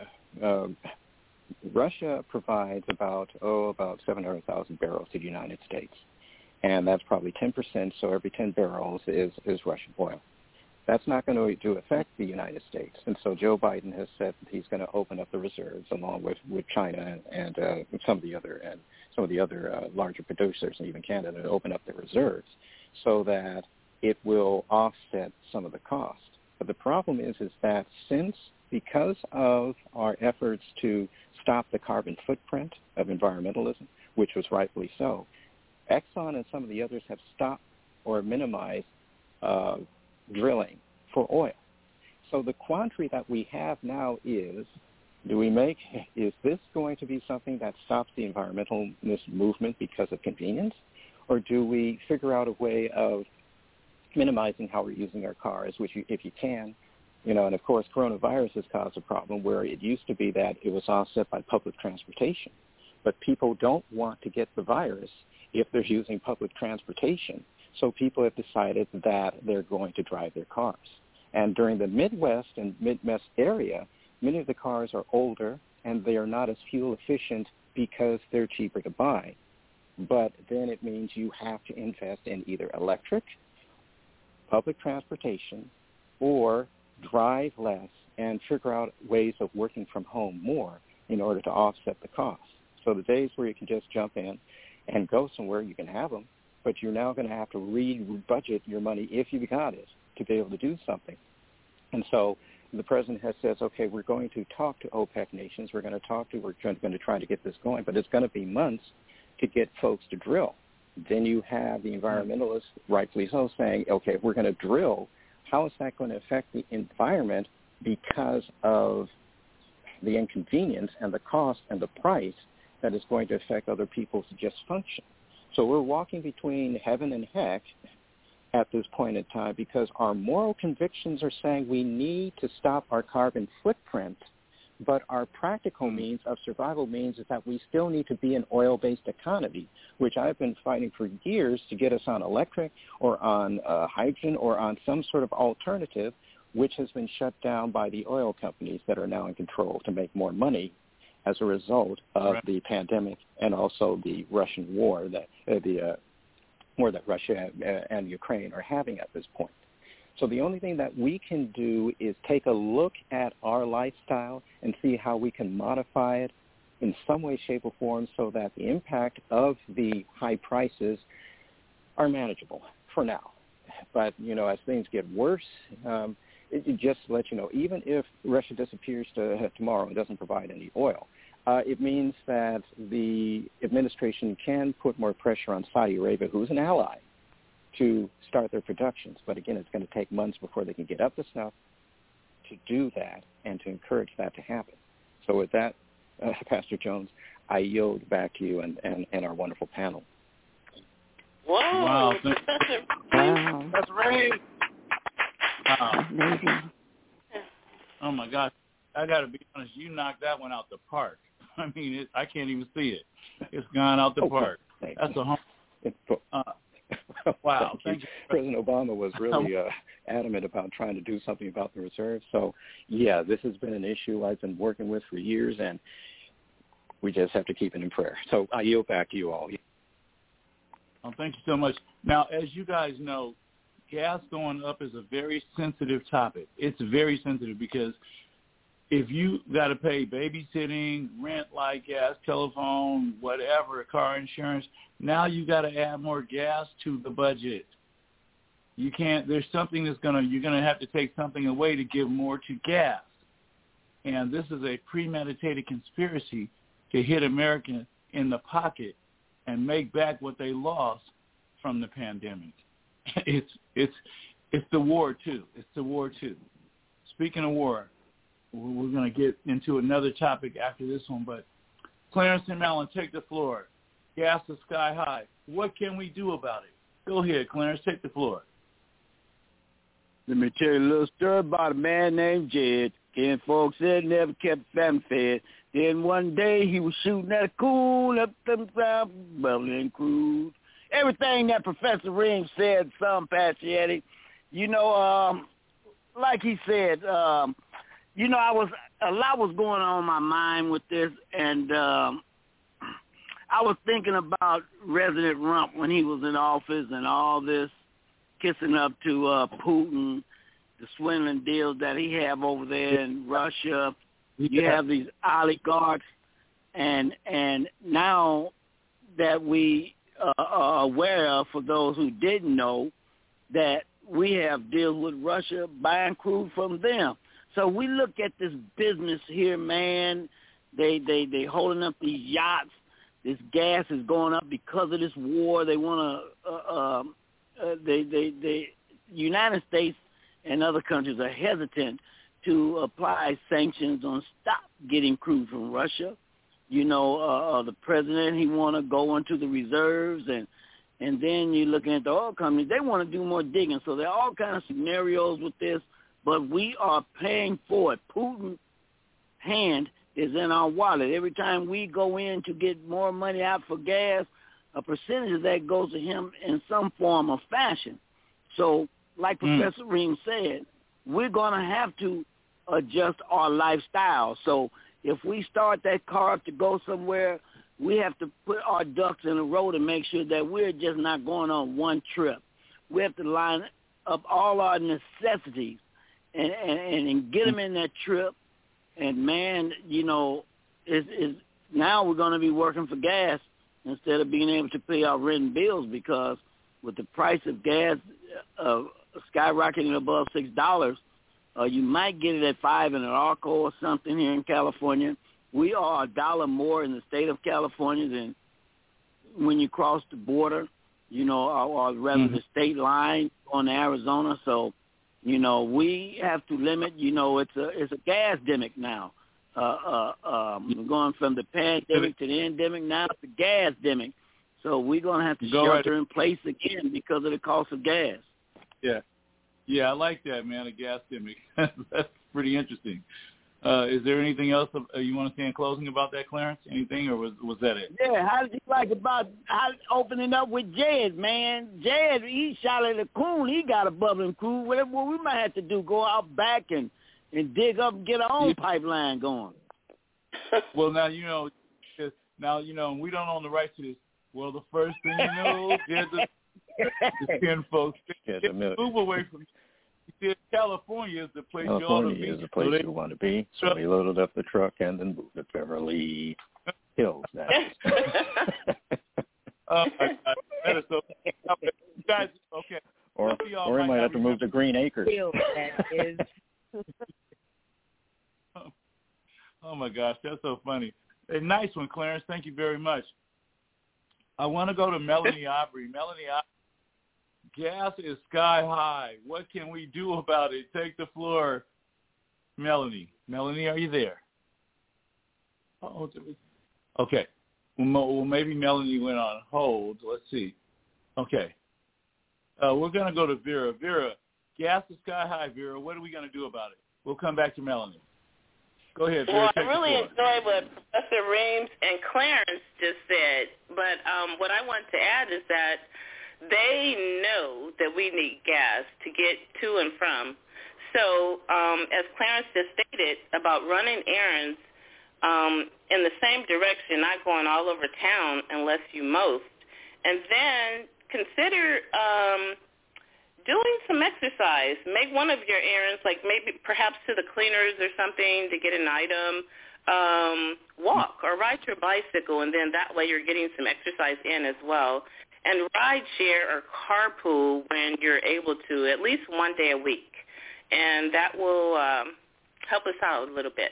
Russia provides about 700,000 barrels to the United States, and that's probably 10%, so every 10 barrels is Russian oil. That's not going to affect the United States, and so Joe Biden has said that he's going to open up the reserves along with China and some of the other larger producers and even Canada to open up the reserves so that it will offset some of the cost. But the problem is that because of our efforts to stop the carbon footprint of environmentalism, which was rightfully so, Exxon and some of the others have stopped or minimized drilling for oil. So the quandary that we have now is this going to be something that stops the environmentalist movement because of convenience, or do we figure out a way of minimizing how we're using our cars, which if you can, and of course coronavirus has caused a problem where it used to be that it was offset by public transportation, but people don't want to get the virus if they're using public transportation. So people have decided that they're going to drive their cars. And during the Midwest and Midwest area, many of the cars are older and they are not as fuel efficient because they're cheaper to buy. But then it means you have to invest in either electric, public transportation, or drive less and figure out ways of working from home more in order to offset the cost. So the days where you can just jump in and go somewhere, you can have them, but you're now going to have to re-budget your money if you got it to be able to do something. And so the president has said, okay, we're going to talk to OPEC nations. We're going to try to get this going, but it's going to be months to get folks to drill. Then you have the environmentalists, rightfully so, saying, okay, if we're going to drill, how is that going to affect the environment because of the inconvenience and the cost and the price that is going to affect other people's just function? So we're walking between heaven and heck at this point in time because our moral convictions are saying we need to stop our carbon footprint, but our practical means of survival means is that we still need to be an oil-based economy, which I've been fighting for years to get us on electric or on hydrogen or on some sort of alternative, which has been shut down by the oil companies that are now in control to make more money as a result of the pandemic and also the Russian war, the war that Russia and Ukraine are having at this point. So the only thing that we can do is take a look at our lifestyle and see how we can modify it in some way, shape, or form so that the impact of the high prices are manageable for now. But, you know, as things get worse, it just lets you know, even if Russia disappears tomorrow and doesn't provide any oil, it means that the administration can put more pressure on Saudi Arabia, who's an ally, to start their productions. But again, it's going to take months before they can get up to snuff to do that and to encourage that to happen. So with that, Pastor Jones, I yield back to you and our wonderful panel.
Whoa.
Wow.
Wow.
That's right. Wow.
Amazing.
Oh, my God. I got to be honest. You knocked that one out the park. I mean, I can't even see it. It's gone out the park. That's a home. Wow. Thank you.
President Obama was really adamant about trying to do something about the reserve. So, yeah, this has been an issue I've been working with for years, and we just have to keep it in prayer. So I yield back to you all.
Oh, thank you so much. Now, as you guys know, gas going up is a very sensitive topic. It's very sensitive because if you got to pay babysitting, rent, light, gas, telephone, whatever, car insurance, now you got to add more gas to the budget. You can't. There's something you're going to have to take something away to give more to gas. And this is a premeditated conspiracy to hit America in the pocket and make back what they lost from the pandemic. It's the war too. It's the war too. Speaking of war, we're going to get into another topic after this one, but Clarence and Mellon, take the floor. Gas is sky high. What can we do about it? Go ahead, Clarence, take the floor.
Let me tell you a little story about a man named Jed. Ken folks said never kept family fed. Then one day he was shooting at a cool up them ground, bubbling crude. Everything that Professor Ring said, Pastor Eddie, you know, like he said, you know, a lot was going on in my mind with this, and I was thinking about President Trump when he was in office and all this kissing up to Putin, the swindling deals that he have over there in Russia. You have these oligarchs, and now that we are aware of, for those who didn't know, that we have deals with Russia buying crude from them. So we look at this business here, man. They holding up these yachts. This gas is going up because of this war. They want to. The United States and other countries are hesitant to apply sanctions on stop getting crude from Russia. You know, the president, he want to go into the reserves, and then you're looking at the oil companies. They want to do more digging. So there are all kinds of scenarios with this, but we are paying for it. Putin's hand is in our wallet. Every time we go in to get more money out for gas, a percentage of that goes to him in some form or fashion. So like Professor Ream said, we're going to have to adjust our lifestyle. So if we start that car to go somewhere, we have to put our ducks in a row to make sure that we're just not going on one trip. We have to line up all our necessities and get them in that trip. And, man, you know, now we're going to be working for gas instead of being able to pay our rent and bills, because with the price of gas skyrocketing above $6, you might get it at $5 in an ARCO or something here in California. We are $1 more in the state of California than when you cross the border. or rather the state line on Arizona. So, we have to limit. It's a gas-demic now. We're going from the pandemic to the endemic. Now it's a gas-demic. So we're going to have to shelter in place again because of the cost of gas.
Yeah, I like that, man, a gas-demic. That's pretty interesting. Is there anything else you want to say in closing about that, Clarence? Anything, or was that it?
Yeah, how did you like about opening up with Jed, man? Jed, he shot at a coon. He got a bubbling crew. What we might have to do, go out back and dig up and get our own pipeline going.
Well, now, we don't own the rights to this. Well, the first thing you know, Jed's the 10 folks. Move away from California is the place you ought to be.
California is the place you want to be. So we loaded up the truck and then moved to Beverly Hills.
Oh, my God. That is so... Guys, okay.
Or we might have to move to Green Acres.
Oh, my gosh. That's so funny. A nice one, Clarence. Thank you very much. I want to go to Melanie Aubrey. Melanie Aubrey. Gas is sky high. What can we do about it? Take the floor, Melanie. Melanie, are you there? Okay. Well, maybe Melanie went on hold. Let's see. Okay. We're going to go to Vera. Vera, gas is sky high, Vera. What are we going to do about it? We'll come back to Melanie. Go ahead, Vera.
Well, I really enjoyed what Professor Reams and Clarence just said, but what I want to add is that they know that we need gas to get to and from. So as Clarence just stated about running errands in the same direction, not going all over town unless you most, and then consider doing some exercise. Make one of your errands, like maybe perhaps to the cleaners or something to get an item, walk or ride your bicycle, and then that way you're getting some exercise in as well. And ride share or carpool when you're able to, at least one day a week. And that will help us out a little bit.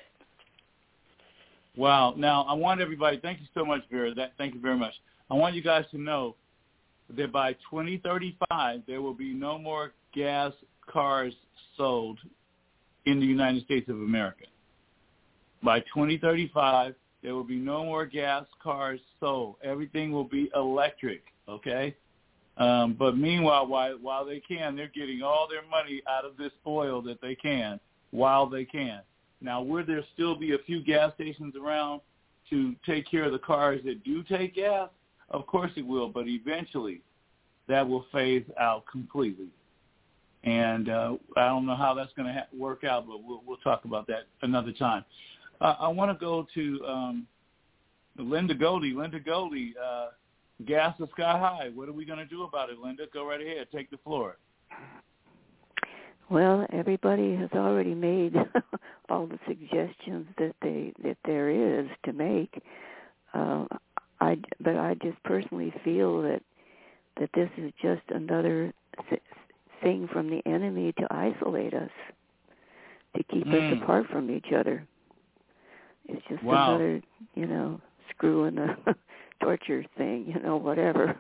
Wow. Now, I want everybody, thank you so much, Vera. Thank you very much. I want you guys to know that by 2035, there will be no more gas cars sold in the United States of America. By 2035, there will be no more gas cars sold. Everything will be electric. Okay, but meanwhile, while they can, they're getting all their money out of this oil that they can while they can. Now, will there still be a few gas stations around to take care of the cars that do take gas? Of course it will, but eventually that will phase out completely. And I don't know how that's going to work out, but we'll talk about that another time. I want to go to Linda Goldie. Linda Goldie, gas is sky high. What are we going to do about it, Linda? Go right ahead. Take the floor.
Well, everybody has already made all the suggestions that there is to make. But I just personally feel that this is just another thing from the enemy to isolate us, to keep us apart from each other. It's just another, screw in the torture thing, whatever.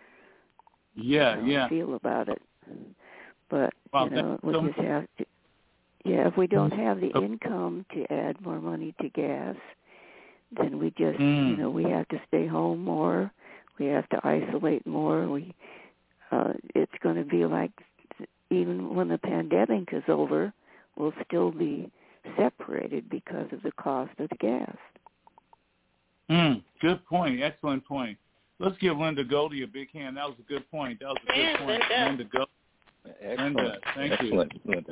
Yeah.
Feel about it. But, we just have to, if we don't have the income to add more money to gas, then we just, we have to stay home more. We have to isolate more. It's going to be like, even when the pandemic is over, we'll still be separated because of the cost of the gas.
Good point. Excellent point. Let's give Linda Goldie a big hand. That was a good point. Linda Goldie.
Excellent.
Linda, thank
Excellent,
you.
Linda.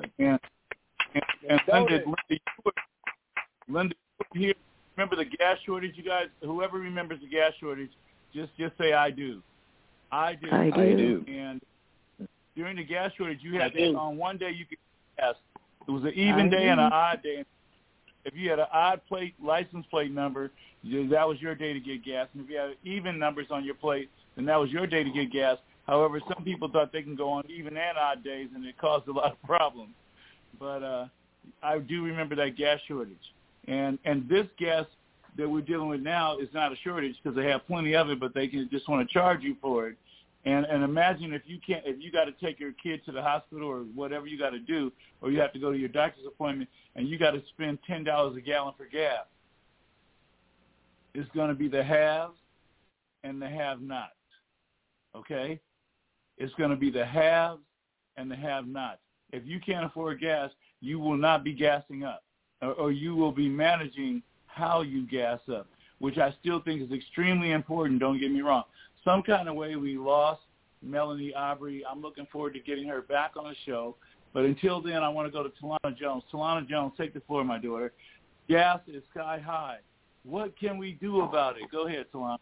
And Linda, here, remember the gas shortage, you guys? Whoever remembers the gas shortage, just say, I do. I do. And during the gas shortage, you had on one day you could gas. It was an even day and an odd day. If you had an odd license plate number, that was your day to get gas. And if you had even numbers on your plate, then that was your day to get gas. However, some people thought they can go on even and odd days, and it caused a lot of problems. But I do remember that gas shortage. And this gas that we're dealing with now is not a shortage because they have plenty of it, but they just want to charge you for it. And imagine if you got to take your kid to the hospital or whatever you got to do, or you have to go to your doctor's appointment and you got to spend $10 a gallon for gas. It's going to be the haves and the have-nots, okay? It's going to be the haves and the have-nots. If you can't afford gas, you will not be gassing up, or you will be managing how you gas up, which I still think is extremely important, don't get me wrong. Some kind of way we lost Melanie Aubrey. I'm looking forward to getting her back on the show. But until then, I want to go to Talana Jones. Talana Jones, take the floor, my daughter. Gas is sky high. What can we do about it? Go ahead, Talana.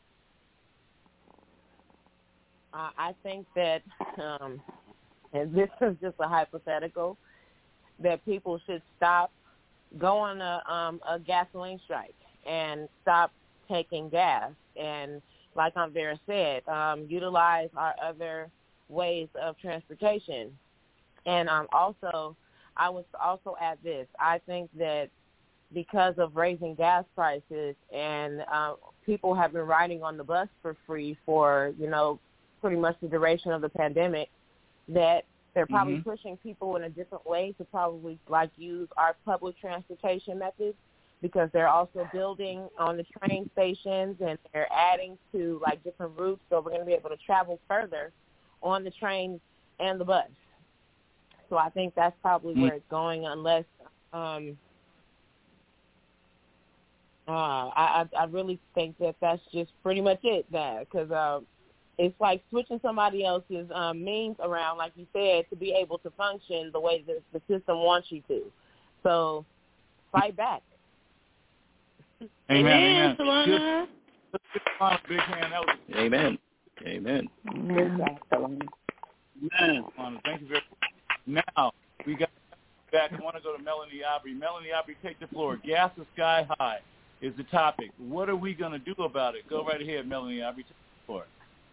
I think that, and this is just a hypothetical, that people should stop going a gasoline strike and stop taking gas. And like Aunt Vera said, utilize our other ways of transportation. And I would also add this. I think that because of raising gas prices and people have been riding on the bus for free for, pretty much the duration of the pandemic, that they're probably pushing people in a different way to probably use our public transportation methods, because they're also building on the train stations and they're adding to different routes, so we're going to be able to travel further on the train and the bus. So I think that's probably where it's going, unless I really think that that's just pretty much it, because it's like switching somebody else's means around, like you said, to be able to function the way that the system wants you to. So fight back.
Amen.
Talana.
Let's give Talana a big hand. That was
Amen. Amen.
Amen. Talana, thank you very much. Now, we got back. I want to go to Melanie Aubrey. Melanie Aubrey, take the floor. Gas is sky high is the topic. What are we going to do about it? Go right ahead, Melanie Aubrey. Take the floor.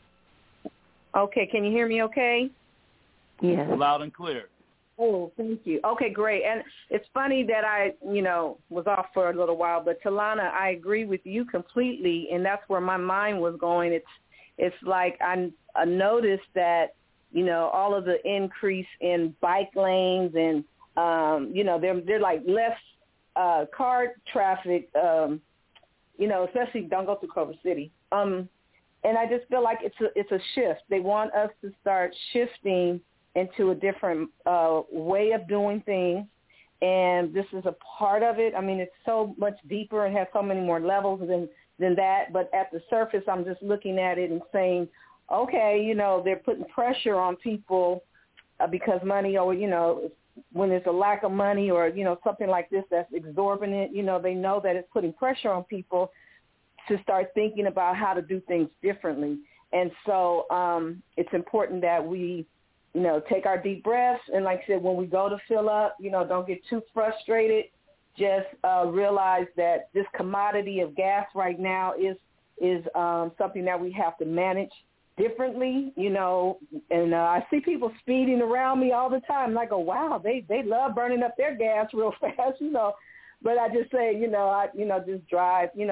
Okay, can you hear me okay?
Yes.
Loud and clear.
Oh, thank you. Okay, great. And it's funny that I, was off for a little while, but Talana, I agree with you completely, and that's where my mind was going. It's like I noticed that, all of the increase in bike lanes and, they're like less car traffic, especially don't go through Culver City. And I just feel like it's a shift. They want us to start shifting into a different way of doing things, and this is a part of it. I mean, it's so much deeper and has so many more levels than that, but at the surface, I'm just looking at it and saying, okay, they're putting pressure on people because money, or, when there's a lack of money or, something like this that's exorbitant, they know that it's putting pressure on people to start thinking about how to do things differently. And so it's important that we, take our deep breaths. And like I said, when we go to fill up, don't get too frustrated. Just realize that this commodity of gas right now is something that we have to manage differently, and I see people speeding around me all the time. And I go, wow, they love burning up their gas real fast, But I just say, just drive, in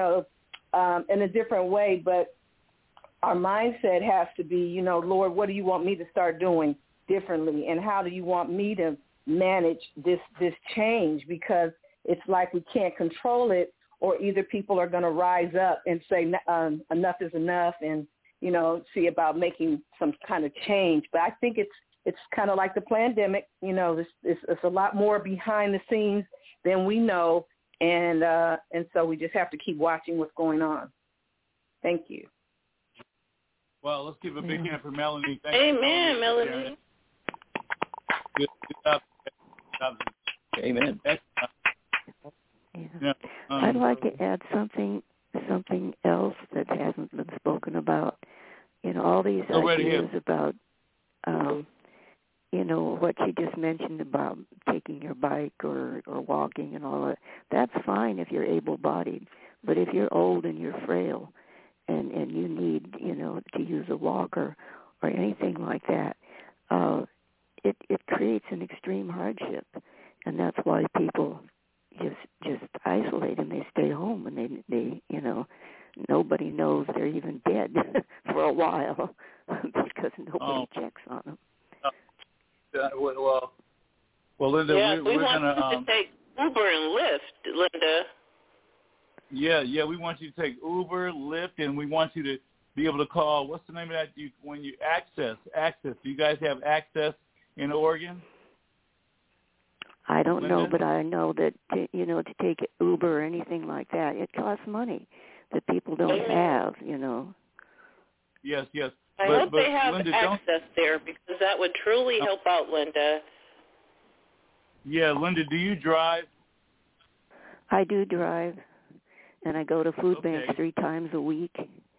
a different way. But our mindset has to be, Lord, what do you want me to start doing differently? And how do you want me to manage this change? Because it's like we can't control it, or either people are going to rise up and say enough is enough and, see about making some kind of change. But I think it's kind of like the pandemic. It's a lot more behind the scenes than we know. And so we just have to keep watching what's going on. Thank you.
Well, let's give a big hand for Melanie.
Amen, Melanie.
Good job.
Amen.
Yeah. I'd like to add something else that hasn't been spoken about. All these ideas about, what you just mentioned about taking your bike or walking and all that. That's fine if you're able-bodied, but if you're old and you're frail and you need, to use a walker or anything like that, it creates an extreme hardship, and that's why people just isolate and they stay home, and they nobody knows they're even dead for a while because nobody checks on them.
Well, Linda,
yeah,
we're
want
gonna
you to take Uber and Lyft, Linda.
Yeah, we want you to take Uber, Lyft, and we want you to be able to call. What's the name of that? When you access. Do you guys have access in Oregon?
I don't
Linda?
know, but I know that to take Uber or anything like that, it costs money that people don't have.
Yes.
I hope they have
Linda,
access there because that would truly help out, Linda.
Yeah, Linda, do you drive?
I do drive, and I go to food banks 3 times a week.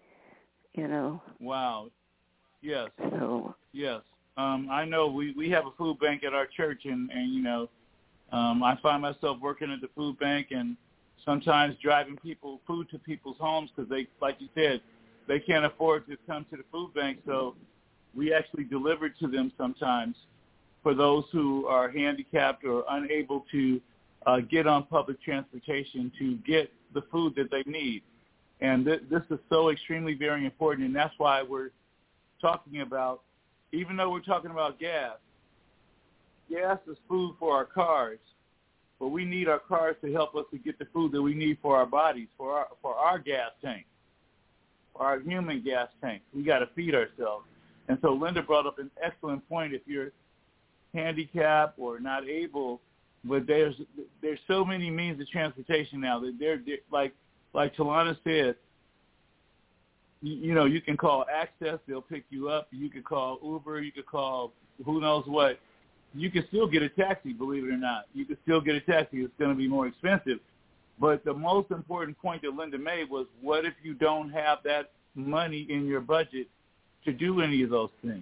Wow. Yes.
So.
Yes. I know we have a food bank at our church, and I find myself working at the food bank and sometimes driving food to people's homes because they, like you said, they can't afford to come to the food bank. So we actually deliver to them sometimes for those who are handicapped or unable to get on public transportation to get the food that they need. And this is so extremely very important, and that's why we're talking about, even though we're talking about gas is food for our cars, but we need our cars to help us to get the food that we need for our bodies, for our gas tank, for our human gas tank. We got to feed ourselves. And so Linda brought up an excellent point. If you're handicapped or not able, but there's so many means of transportation now that they're like Talana said, you can call Access, they'll pick you up. You could call Uber, you could call who knows what. You can still get a taxi, believe it or not. You can still get a taxi. It's going to be more expensive. But the most important point that Linda made was, what if you don't have that money in your budget to do any of those things?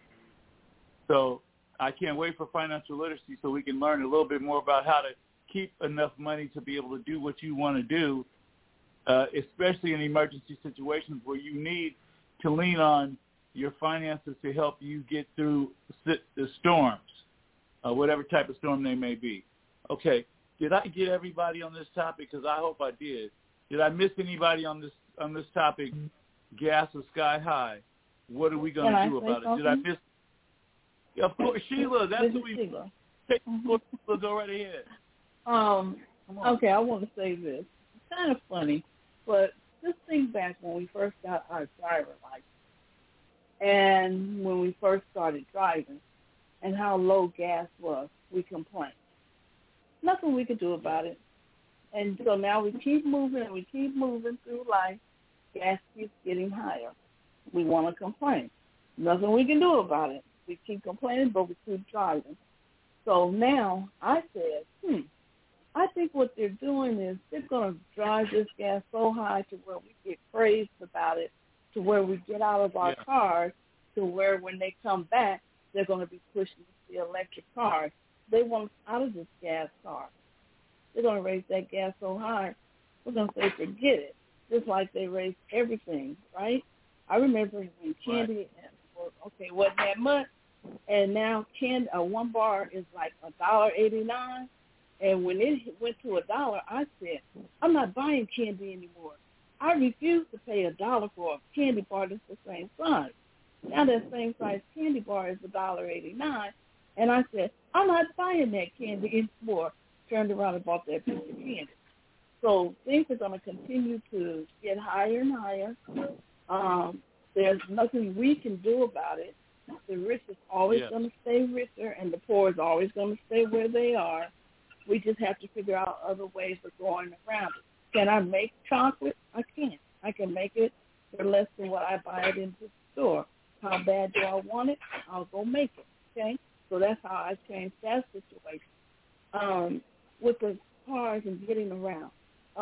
So I can't wait for financial literacy so we can learn a little bit more about how to keep enough money to be able to do what you want to do, especially in emergency situations where you need to lean on your finances to help you get through the storms, whatever type of storm they may be. Okay, did I get everybody on this topic? Because I hope I did. Did I miss anybody on this topic? Gas is sky high. What are we going to do about it? Did I miss? Yeah, of course, Sheila. That's what we
Sheila.
Take. Go right ahead.
Okay, I want to say this. It's kind of funny, but just think back when we first got our driver license and when we first started driving and how low gas was. We complained. Nothing we could do about it. And so now we keep moving and we keep moving through life. Gas keeps getting higher. We want to complain. Nothing we can do about it. We keep complaining, but we keep driving. So now I said, I think what they're doing is they're going to drive this gas so high to where we get crazed about it, to where we get out of our cars, to where when they come back, they're going to be pushing the electric cars. They want us out of this gas car. They're going to raise that gas so high, we're going to say forget it, just like they raised everything, right? I remember when candy, wasn't that much, and now one bar is like $1.89, and when it went to $1, I said, I'm not buying candy anymore. I refuse to pay $1 for a candy bar that's the same size. Now that same size candy bar is $1.89, and I said, I'm not buying that candy anymore. Turned around and bought that piece of candy. So things are going to continue to get higher and higher. There's nothing we can do about it. The rich is always going to stay richer, and the poor is always going to stay where they are. We just have to figure out other ways of going around it. Can I make chocolate? I can. I can make it for less than what I buy it in the store. How bad do I want it? I'll go make it, okay? So that's how I changed that situation. With the cars and getting around,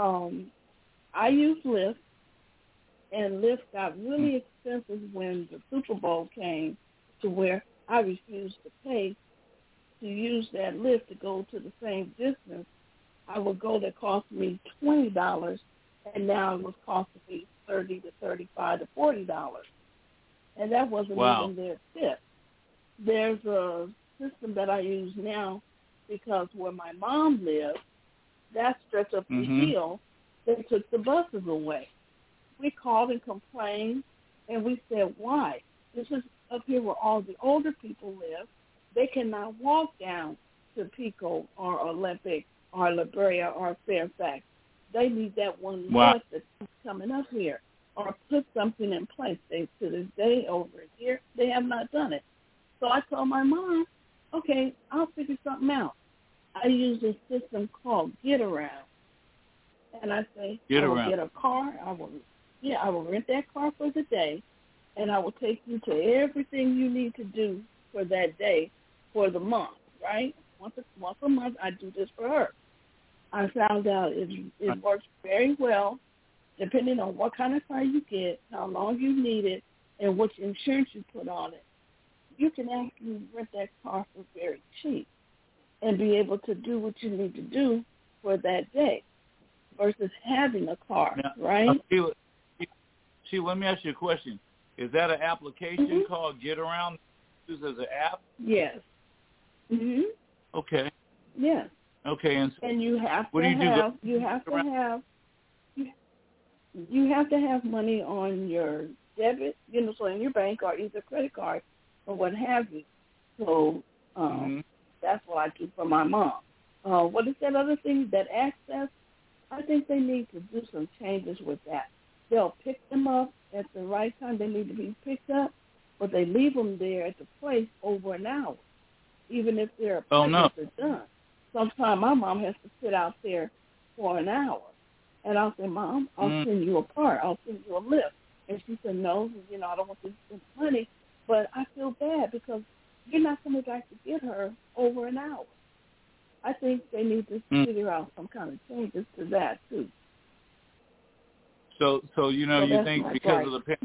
I use Lyft, and Lyft got really expensive when the Super Bowl came, to where I refused to pay to use that Lyft to go to the same distance. I would go that cost me $20, and now it was costing me $30 to $35 to $40, and that wasn't even their tip. There's a system that I use now because where my mom lived, that stretch up the hill, they took the buses away. We called and complained, and we said, why? This is up here where all the older people live, they cannot walk down to Pico or Olympic or La Brea or Fairfax. They need that one bus that's coming up here or put something in place. They, to this day over here, they have not done it. So I told my mom, okay, I'll figure something out. I use a system called Get Around. And I say, I will get a car. I will rent that car for the day, and I will take you to everything you need to do for that day for the month, right? Once a month, I do this for her. I found out it works very well, depending on what kind of car you get, how long you need it, and which insurance you put on it. You can actually rent that car for very cheap and be able to do what you need to do for that day versus having a car, now, right?
Sheila, let me ask you a question. Is that an application called Get Around used as an app?
Yes. Mhm.
Okay.
Yes.
Okay, and
you have to have money on your debit, so in your bank or either credit card or what have you. So that's what I do for my mom. What is that other thing? That access? I think they need to do some changes with that. They'll pick them up at the right time they need to be picked up, but they leave them there at the place over an hour, even if their appointments are done. Sometimes my mom has to sit out there for an hour. And I'll say, Mom, I'll send you a car. I'll send you a lift. And she said, no, I don't want to spend money. But I feel bad because you're not coming back to get her over an hour. I think they need to figure out some kind of changes to that, too.
So you think because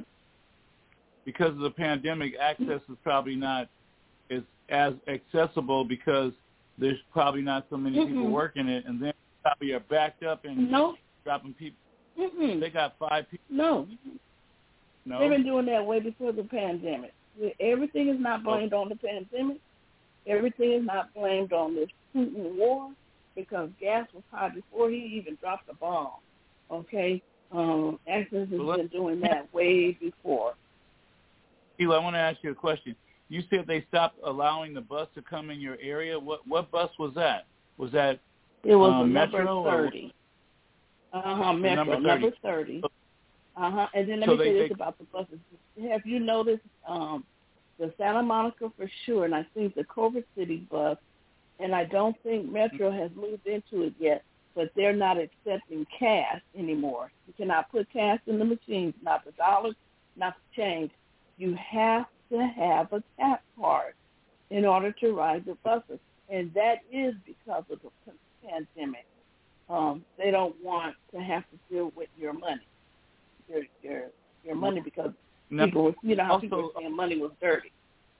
of the pandemic, access is probably not as accessible because there's probably not so many people working it, and then probably are backed up and dropping people. They got 5 people.
No. They've been doing that way before the pandemic. Everything is not blamed on the pandemic. Everything is not blamed on this Putin war because gas was high before he even dropped the bomb. Okay? Access has been doing that way before.
Sheila, I want to ask you a question. You said they stopped allowing the bus to come in your area. What bus was that? Was that
it was
Metro
number 30. Metro, number 30. And then let me say this about the buses. Have you noticed the Santa Monica for sure, and I think the Culver City bus, and I don't think Metro has moved into it yet, but they're not accepting cash anymore. You cannot put cash in the machines, not the dollars, not the change. You have to have a tap card in order to ride the buses, and that is because of the pandemic. They don't want to have to deal with your money, your money because people, how people were saying money was dirty.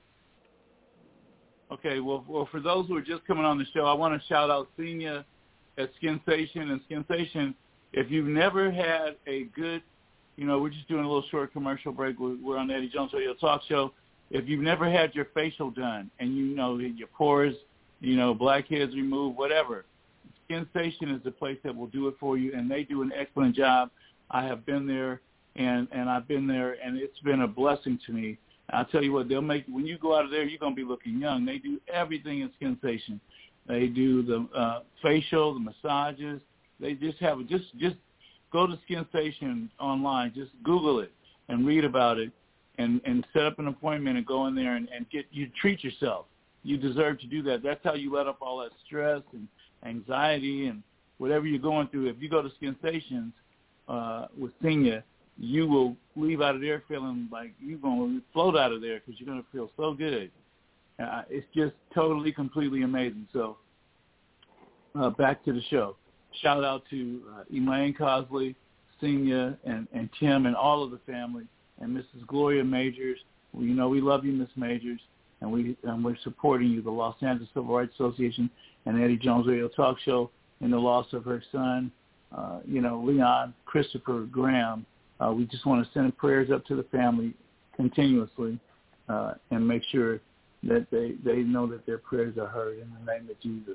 Okay, well, for those who are just coming on the show, I want to shout out Senior at Skinsation. And Skinsation, if you've never had a good, we're just doing a little short commercial break. We're on the Eddie Jones Radio Talk Show. If you've never had your facial done and your pores, blackheads removed, whatever, Skinsation is the place that will do it for you, and they do an excellent job. I have been there, and I've been there, and it's been a blessing to me. I'll tell you what, when you go out of there, you're going to be looking young. They do everything in Skinsation. They do the facial, the massages. They just have just go to Skinsation online. Just Google it and read about it, and set up an appointment and go in there and treat yourself. You deserve to do that. That's how you let up all that stress and anxiety and whatever you're going through. If you go to Skinsations with Senior, you will leave out of there feeling like you're going to float out of there because you're going to feel so good. It's just totally, completely amazing. So back to the show. Shout out to Elaine Cosley, Senior, and Tim, and all of the family, and Mrs. Gloria Majors. We love you, Miss Majors, and we're supporting you, the Los Angeles Civil Rights Association and Eddie Jones Radio Talk Show, in the loss of her son, Leon Christopher Graham. We just want to send prayers up to the family continuously and make sure that they know that their prayers are heard in the name of Jesus.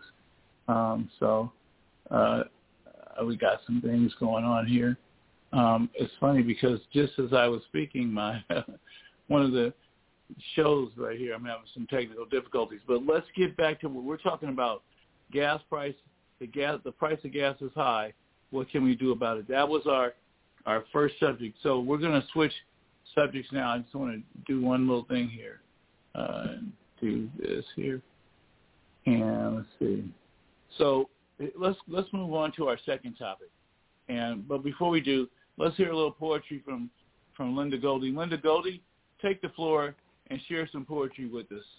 We got some things going on here. It's funny because just as I was speaking, one of the shows right here. I'm having some technical difficulties, but let's get back to what we're talking about. Gas price. The price of gas is high. What can we do about it? That was our first subject. So we're going to switch subjects now. I just want to do one little thing here. Do this here, and let's see. So let's move on to our second topic. But before we do, let's hear a little poetry from Linda Goldie. Linda Goldie, take the floor and share some poetry with us.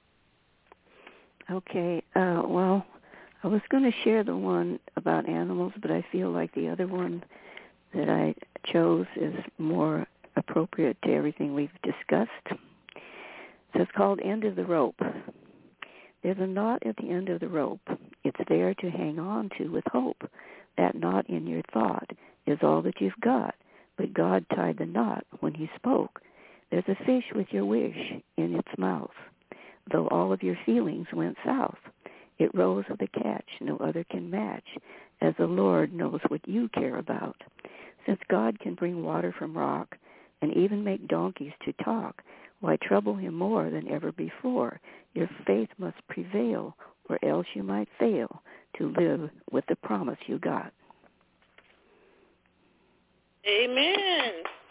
Okay. Well, I was going to share the one about animals, but I feel like the other one that I chose is more appropriate to everything we've discussed. So it's called End of the Rope. There's a knot at the end of the rope. It's there to hang on to with hope. That knot in your thought is all that you've got, but God tied the knot when he spoke. There's a fish with your wish in its mouth. Though all of your feelings went south, it rose with a catch no other can match, as the Lord knows what you care about. Since God can bring water from rock and even make donkeys to talk, why trouble him more than ever before? Your faith must prevail, or else you might fail to live with the promise you got.
Amen.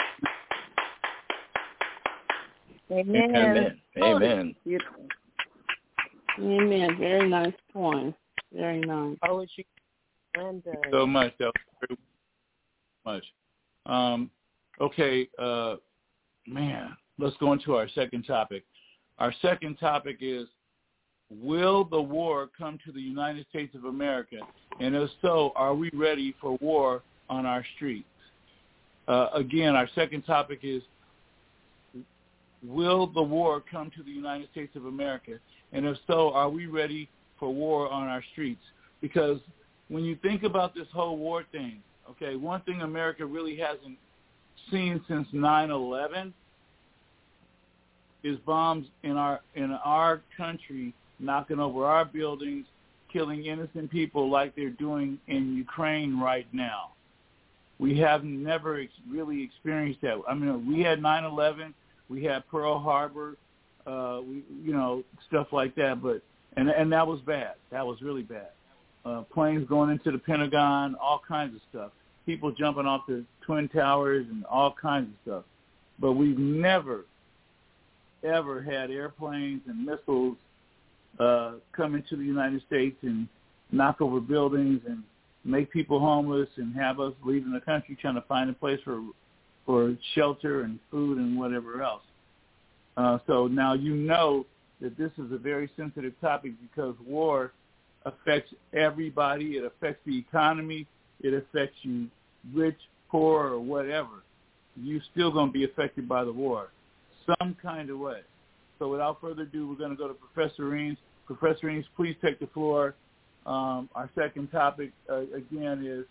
Amen.
Amen. Amen.
Beautiful. Amen. Very nice poem. Very nice.
Poetry. And
So much. That was very much. Okay, man, let's go into our second topic. Our second topic is, will the war come to the United States of America? And if so, are we ready for war on our streets? Again, our second topic is, will the war come to the United States of America? And if so, are we ready for war on our streets? Because when you think about this whole war thing, okay, one thing America really hasn't seen since 9/11 is bombs in our country knocking over our buildings, killing innocent people like they're doing in Ukraine right now. We have never really experienced that. I mean, we had 9/11, we had Pearl Harbor, stuff like that, but and that was bad. That was really bad. Planes going into the Pentagon, all kinds of stuff. People jumping off the Twin Towers and all kinds of stuff. But we've never, ever had airplanes and missiles come into the United States and knock over buildings and make people homeless and have us leaving the country trying to find a place for shelter and food and whatever else. So now you know that this is a very sensitive topic because war affects everybody. It affects the economy. It affects you rich, poor, or whatever. You're still going to be affected by the war some kind of way. So without further ado, we're going to go to Professor Reams. Professor Reams, please take the floor. Our second topic, again, is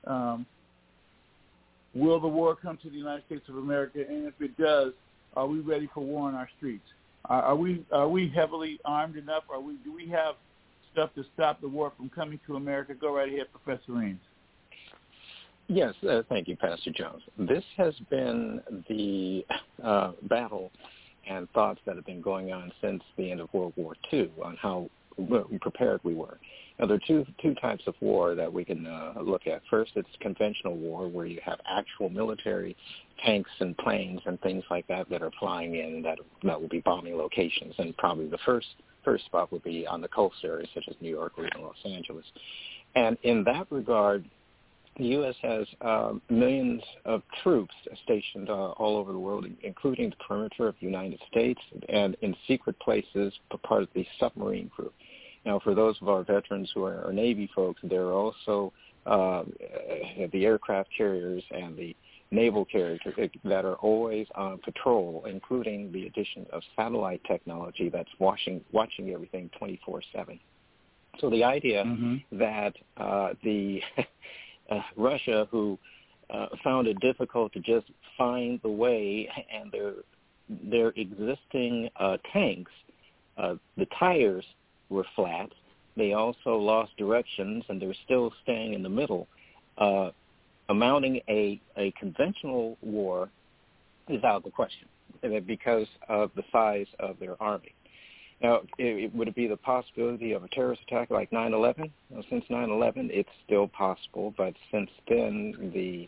will the war come to the United States of America? And if it does, are we ready for war on our streets? Are we heavily armed enough? Do we have stuff to stop the war from coming to America? Go right ahead, Professor Reams.
Yes, thank you, Pastor Jones. This has been the battle and thoughts that have been going on since the end of World War II on how prepared we were. Now, there are two types of war that we can look at. First, it's conventional war, where you have actual military tanks and planes and things like that are flying in that will be bombing locations. And probably the first spot would be on the coast areas, such as New York or even Los Angeles. And in that regard, the U.S. has millions of troops stationed all over the world, including the perimeter of the United States and in secret places, part of the submarine group. Now, for those of our veterans who are Navy folks, there are also the aircraft carriers and the naval carriers that are always on patrol, including the addition of satellite technology that's watching everything 24/7. So the idea that the Russia, who found it difficult to just find the way, and their existing tanks, the tires were flat. They also lost directions, and they're still staying in the middle. Mounting a conventional war is out of the question. because of the size of their army. Now, would it be the possibility of a terrorist attack like 9/11? Well, since 9/11, it's still possible, but since then, the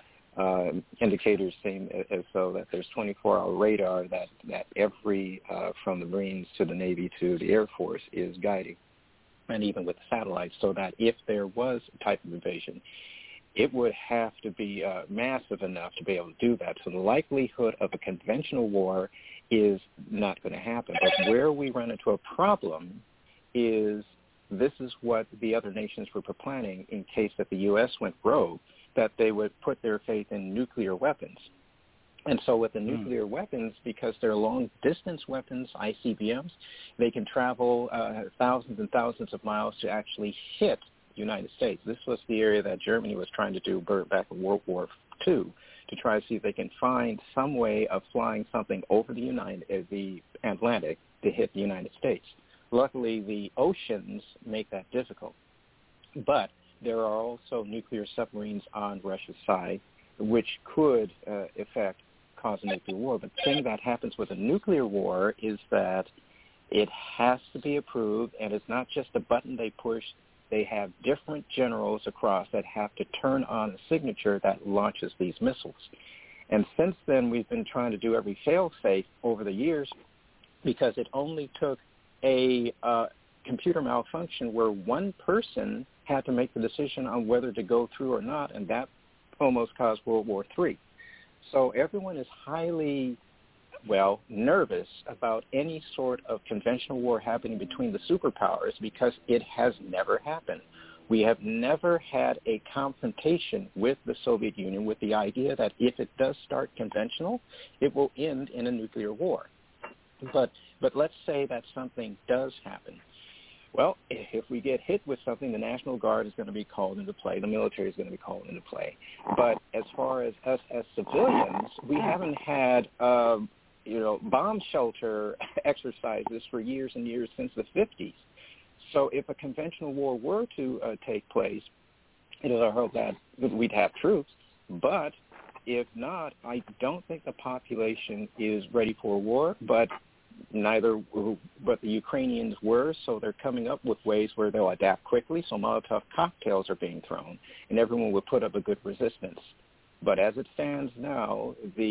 indicators seem as though that there's 24-hour radar that every, from the Marines to the Navy to the Air Force, is guiding, and even with the satellites, so that if there was a type of invasion, it would have to be massive enough to be able to do that. So the likelihood of a conventional war is not going to happen. But where we run into a problem is this is what the other nations were planning in case that the U.S. went rogue, that they would put their faith in nuclear weapons. And so with the nuclear weapons, because they're long-distance weapons, ICBMs, they can travel thousands and thousands of miles to actually hit the United States. This was the area that Germany was trying to do back in World War II, to try to see if they can find some way of flying something over the Atlantic to hit the United States. Luckily, the oceans make that difficult. But there are also nuclear submarines on Russia's side, which could, cause a nuclear war. But the thing that happens with a nuclear war is that it has to be approved, and it's not just a button they push. They have different generals across that have to turn on a signature that launches these missiles. And since then, we've been trying to do every fail-safe over the years, because it only took a computer malfunction where one person had to make the decision on whether to go through or not, and that almost caused World War III. So everyone is highly, nervous about any sort of conventional war happening between the superpowers, because it has never happened. We have never had a confrontation with the Soviet Union with the idea that if it does start conventional, it will end in a nuclear war. But let's say that something does happen. Well, if we get hit with something, the National Guard is going to be called into play. The military is going to be called into play. But as far as us as civilians, we haven't had bomb shelter exercises for years and years, since the 50s. So if a conventional war were to take place, it is our hope that we'd have troops. But if not, I don't think the population is ready for a war, but the Ukrainians were, so they're coming up with ways where they'll adapt quickly. So Molotov cocktails are being thrown, and everyone will put up a good resistance. But as it stands now,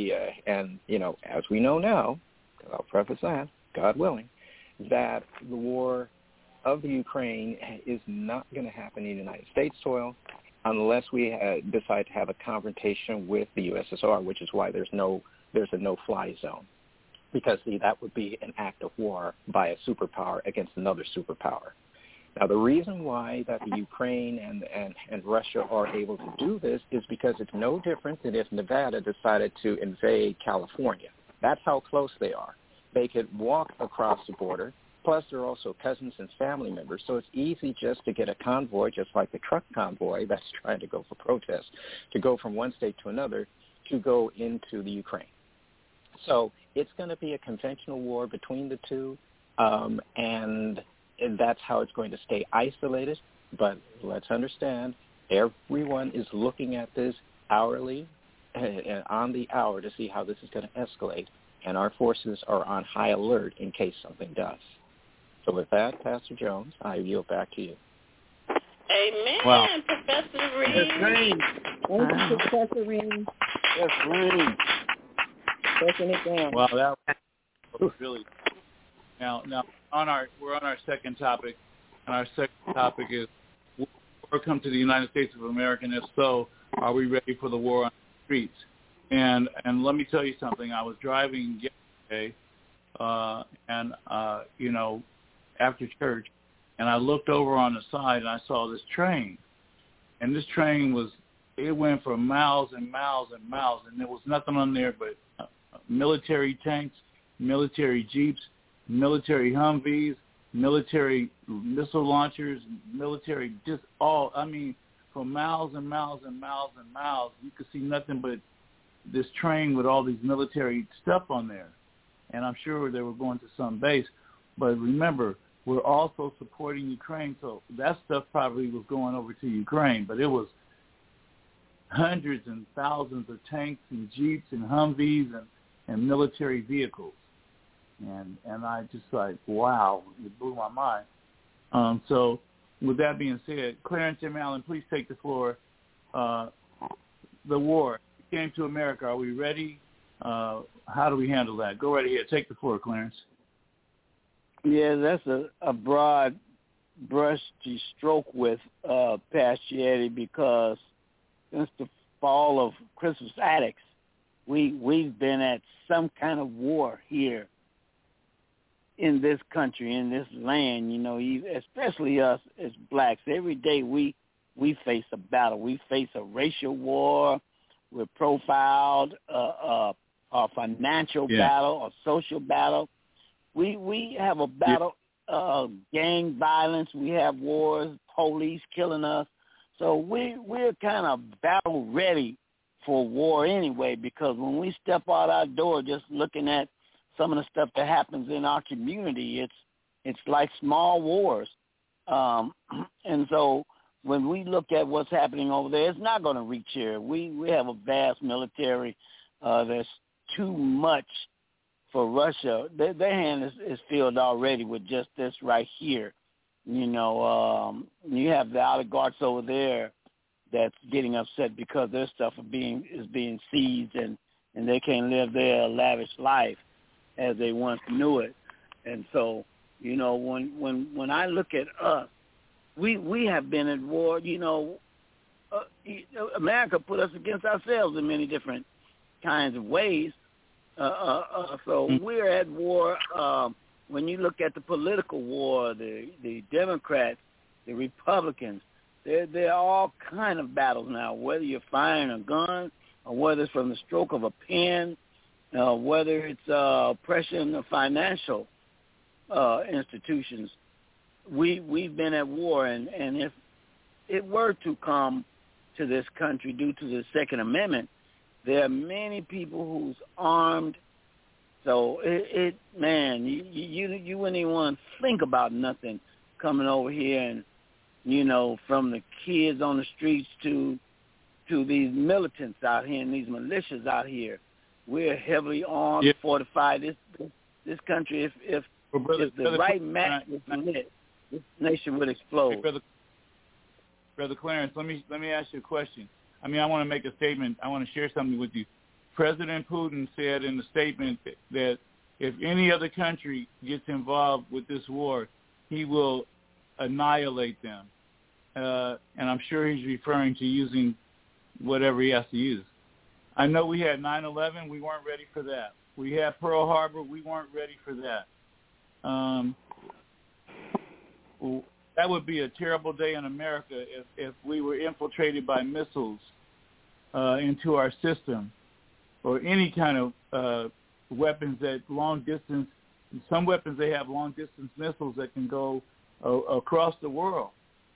as we know now, I'll preface that, God willing, that the war of the Ukraine is not going to happen in the United States soil unless we decide to have a confrontation with the USSR, which is why there's a no-fly zone. Because, that would be an act of war by a superpower against another superpower. Now, the reason why that the Ukraine and Russia are able to do this is because it's no different than if Nevada decided to invade California. That's how close they are. They could walk across the border, plus they're also cousins and family members, so it's easy just to get a convoy, just like the truck convoy that's trying to go for protest, to go from one state to another to go into the Ukraine. So it's going to be a conventional war between the two, and that's how it's going to stay isolated. But let's understand, everyone is looking at this hourly and on the hour to see how this is going to escalate, and our forces are on high alert in case something does. So with that, Pastor Jones, I yield back to you.
Amen,
wow.
Professor Reed.
Yes, Reed.
Thank you, Professor Reed.
Yes, Reed.
Breaking it down.
Well, that was really. Now, we're on our second topic, and our second topic is: will war come to the United States of America? And if so, are we ready for the war on the streets? And let me tell you something. I was driving yesterday, after church, and I looked over on the side and I saw this train, and this train went for miles and miles and miles, and there was nothing on there but military tanks, military jeeps, military Humvees, military missile launchers, military for miles and miles and miles and miles, you could see nothing but this train with all these military stuff on there. And I'm sure they were going to some base. But remember, we're also supporting Ukraine, so that stuff probably was going over to Ukraine. But it was hundreds and thousands of tanks and jeeps and Humvees and military vehicles. And I just like, wow, it blew my mind. So with that being said, Clarence M. Allen, please take the floor. The war came to America. Are we ready? How do we handle that? Go right ahead. Take the floor, Clarence.
Yeah, that's a broad brush to stroke with, Pastor Eddie, because since the fall of Crispus Attucks, we've been at some kind of war here in this country, in this land, you know, especially us as blacks. Every day we face a battle. We face a racial war. We're profiled, a financial battle, a social battle. We have a battle, gang violence. We have wars, police killing us. So we're kind of battle ready for war anyway, because when we step out our door, just looking at some of the stuff that happens in our community, it's like small wars. And so when we look at what's happening over there, it's not going to reach here. We have a vast military. There's too much for Russia. Their hand is filled already with just this right here. You know, you have the oligarchs over there that's getting upset because their stuff is being seized and they can't live their lavish life as they once knew it. And so, you know, when I look at us, we have been at war. You know, America put us against ourselves in many different kinds of ways. So we're at war. When you look at the political war, the Democrats, the Republicans, there are all kind of battles now, whether you're firing a gun or whether it's from the stroke of a pen, whether it's oppression of financial institutions. We've been at war, and if it were to come to this country due to the Second Amendment, there are many people who's armed. So man, you wouldn't even want to think about nothing coming over here, and you know, from the kids on the streets to these militants out here and these militias out here. We're heavily armed, fortified. This country, if the right match was lit, this nation would explode.
Hey, Brother Clarence, let me ask you a question. I mean, I want to make a statement. I want to share something with you. President Putin said in the statement that if any other country gets involved with this war, he will annihilate them. And I'm sure he's referring to using whatever he has to use. I know we had 9/11. We weren't ready for that. We had Pearl Harbor. We weren't ready for that. That would be a terrible day in America if we were infiltrated by missiles into our system, or any kind of weapons at long distance. Some weapons, they have long distance missiles that can go across the world.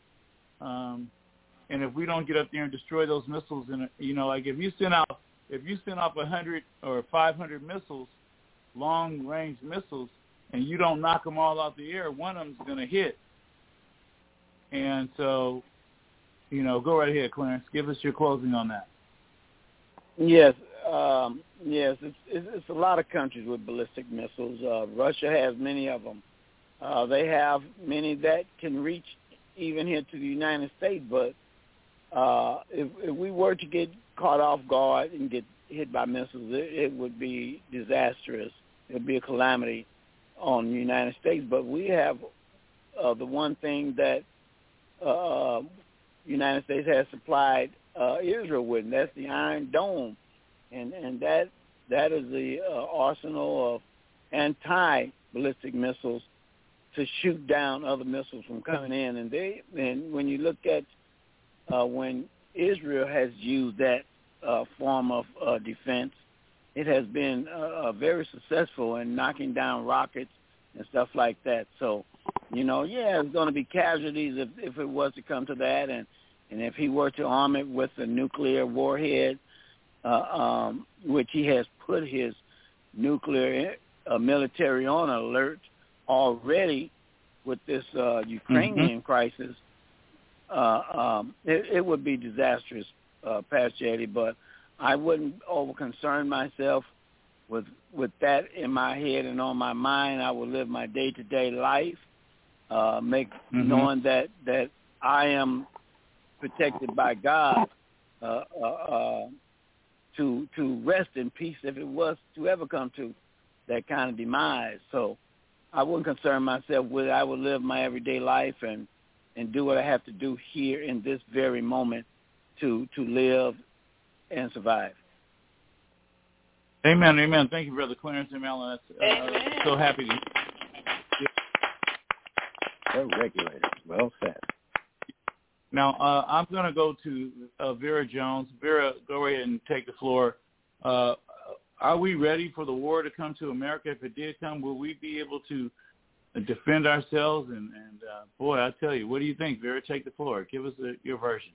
And if we don't get up there and destroy those missiles, like if you send off 100 or 500 missiles, long range missiles, and you don't knock them all out the air, one of them's going to hit. And so, go right ahead, Clarence. Give us your closing on that.
Yes, it's a lot of countries with ballistic missiles. Russia has many of them. They have many that can reach even here to the United States. But if we were to get caught off guard and get hit by missiles, it would be disastrous. It would be a calamity on the United States. But we have the one thing that United States has supplied Israel with, and that's the Iron Dome, and that is the arsenal of anti-ballistic missiles to shoot down other missiles from coming in. And when you look at when Israel has used that form of defense, it has been very successful in knocking down rockets and stuff like that. So, it's going to be casualties if it was to come to that, and if he were to arm it with a nuclear warhead, which he has put his nuclear military on alert already with this Ukrainian crisis, it would be disastrous, Pastor Eddie, but I wouldn't over-concern myself. with that in my head and on my mind, I will live my day-to-day life, knowing that I am protected by God, to rest in peace if it was to ever come to that kind of demise. So I wouldn't concern myself with it. I would live my everyday life and do what I have to do here in this very moment to live and survive.
Amen, amen. Thank you, Brother Clarence and Melon. So happy to.
The Regulator. Well said.
Now, I'm going to go to Vera Jones. Vera, go ahead and take the floor. Are we ready for the war to come to America? If it did come, will we be able to defend ourselves? And boy, I tell you, what do you think, Vera? Take the floor. Give us your version.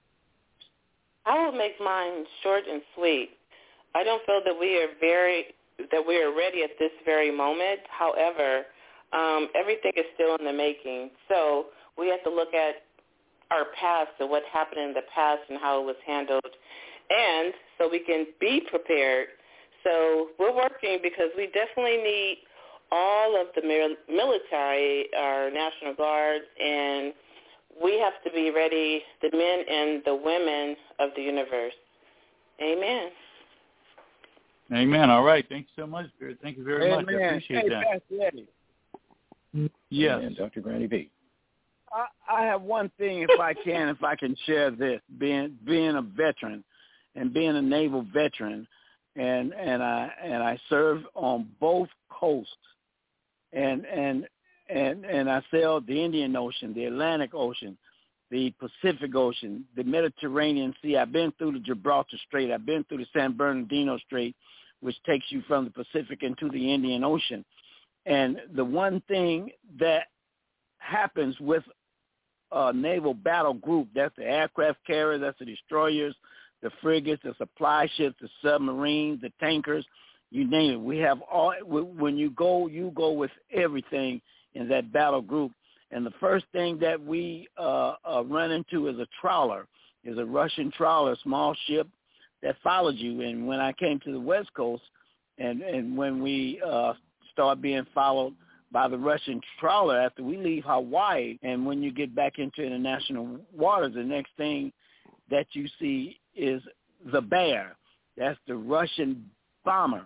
I will make mine short and sweet. I don't feel that we are ready at this very moment. However, everything is still in the making. So we have to look at our past and what happened in the past and how it was handled, and so we can be prepared. So we're working because we definitely need all of the military, our National Guard, and we have to be ready, the men and the women of the universe. Amen.
Amen. All right. Thank you so much, Vera. Thank you very much. I appreciate that.
Pastor Eddie.
Yes.
And Dr. Granny B.
I have one thing, if I can share this, being a veteran and being a naval veteran, and I served on both coasts, and I sailed the Indian Ocean, the Atlantic Ocean, the Pacific Ocean, the Mediterranean Sea. I've been through the Gibraltar Strait. I've been through the San Bernardino Strait, which takes you from the Pacific into the Indian Ocean. And the one thing that happens with a naval battle group, that's the aircraft carriers, that's the destroyers, the frigates, the supply ships, the submarines, the tankers, you name it. We have all. When you go with everything in that battle group. And the first thing that we run into is a trawler, is a Russian trawler, a small ship that follows you. And when I came to the West Coast, and when we start being followed by the Russian trawler after we leave Hawaii, and when you get back into international waters, the next thing that you see is the Bear. That's the Russian bomber.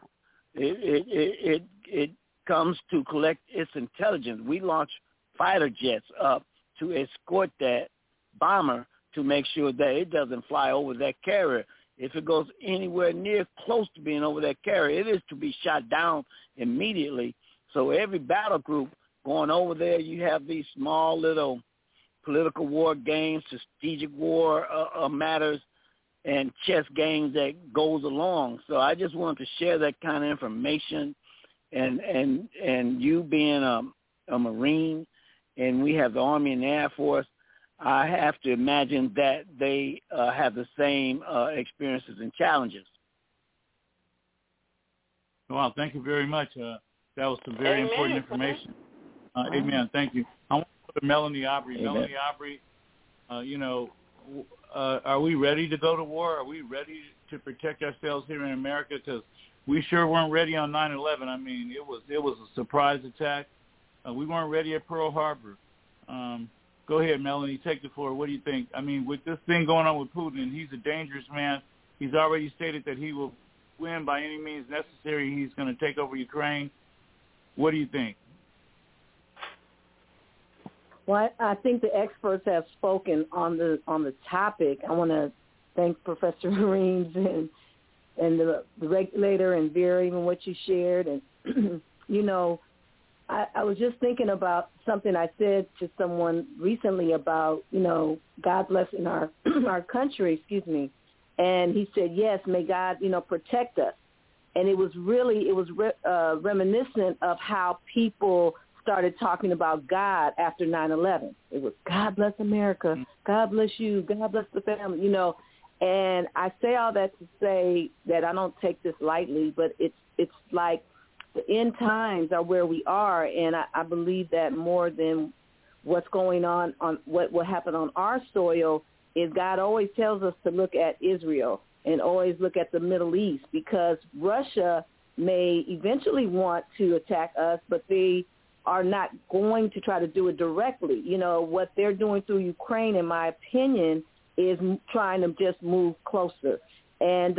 It comes to collect its intelligence. We launch fighter jets up to escort that bomber to make sure that it doesn't fly over that carrier. If it goes anywhere near close to being over that carrier, it is to be shot down immediately. So every battle group going over there, you have these small little political war games, strategic war matters, and chess games that goes along. So I just wanted to share that kind of information. And you being a Marine, and we have the Army and the Air Force, I have to imagine that they have the same experiences and challenges.
Well, thank you very much. That was some very important information. Amen. Thank you. I want to go to Melanie Aubrey. Amen. Melanie Aubrey, are we ready to go to war? Are we ready to protect ourselves here in America? Because we sure weren't ready on 9/11. I mean, it was a surprise attack. We weren't ready at Pearl Harbor. Go ahead, Melanie. Take the floor. What do you think? I mean, with this thing going on with Putin, and he's a dangerous man. He's already stated that he will win by any means necessary. He's going to take over Ukraine. What do you think?
Well, I think the experts have spoken on the topic. I want to thank Professor Reams and the regulator and Vera, even what you shared. And, I was just thinking about something I said to someone recently about, God blessing our country, and he said, yes, may God, protect us. And it was reminiscent of how people started talking about God after 9/11. It was, God bless America, God bless you, God bless the family, And I say all that to say that I don't take this lightly, but it's like the end times are where we are, and I believe that more than what's going on what happened on our soil is God always tells us to look at Israel and always look at the Middle East, because Russia may eventually want to attack us, but they are not going to try to do it directly. You know, what they're doing through Ukraine, in my opinion, is trying to just move closer. And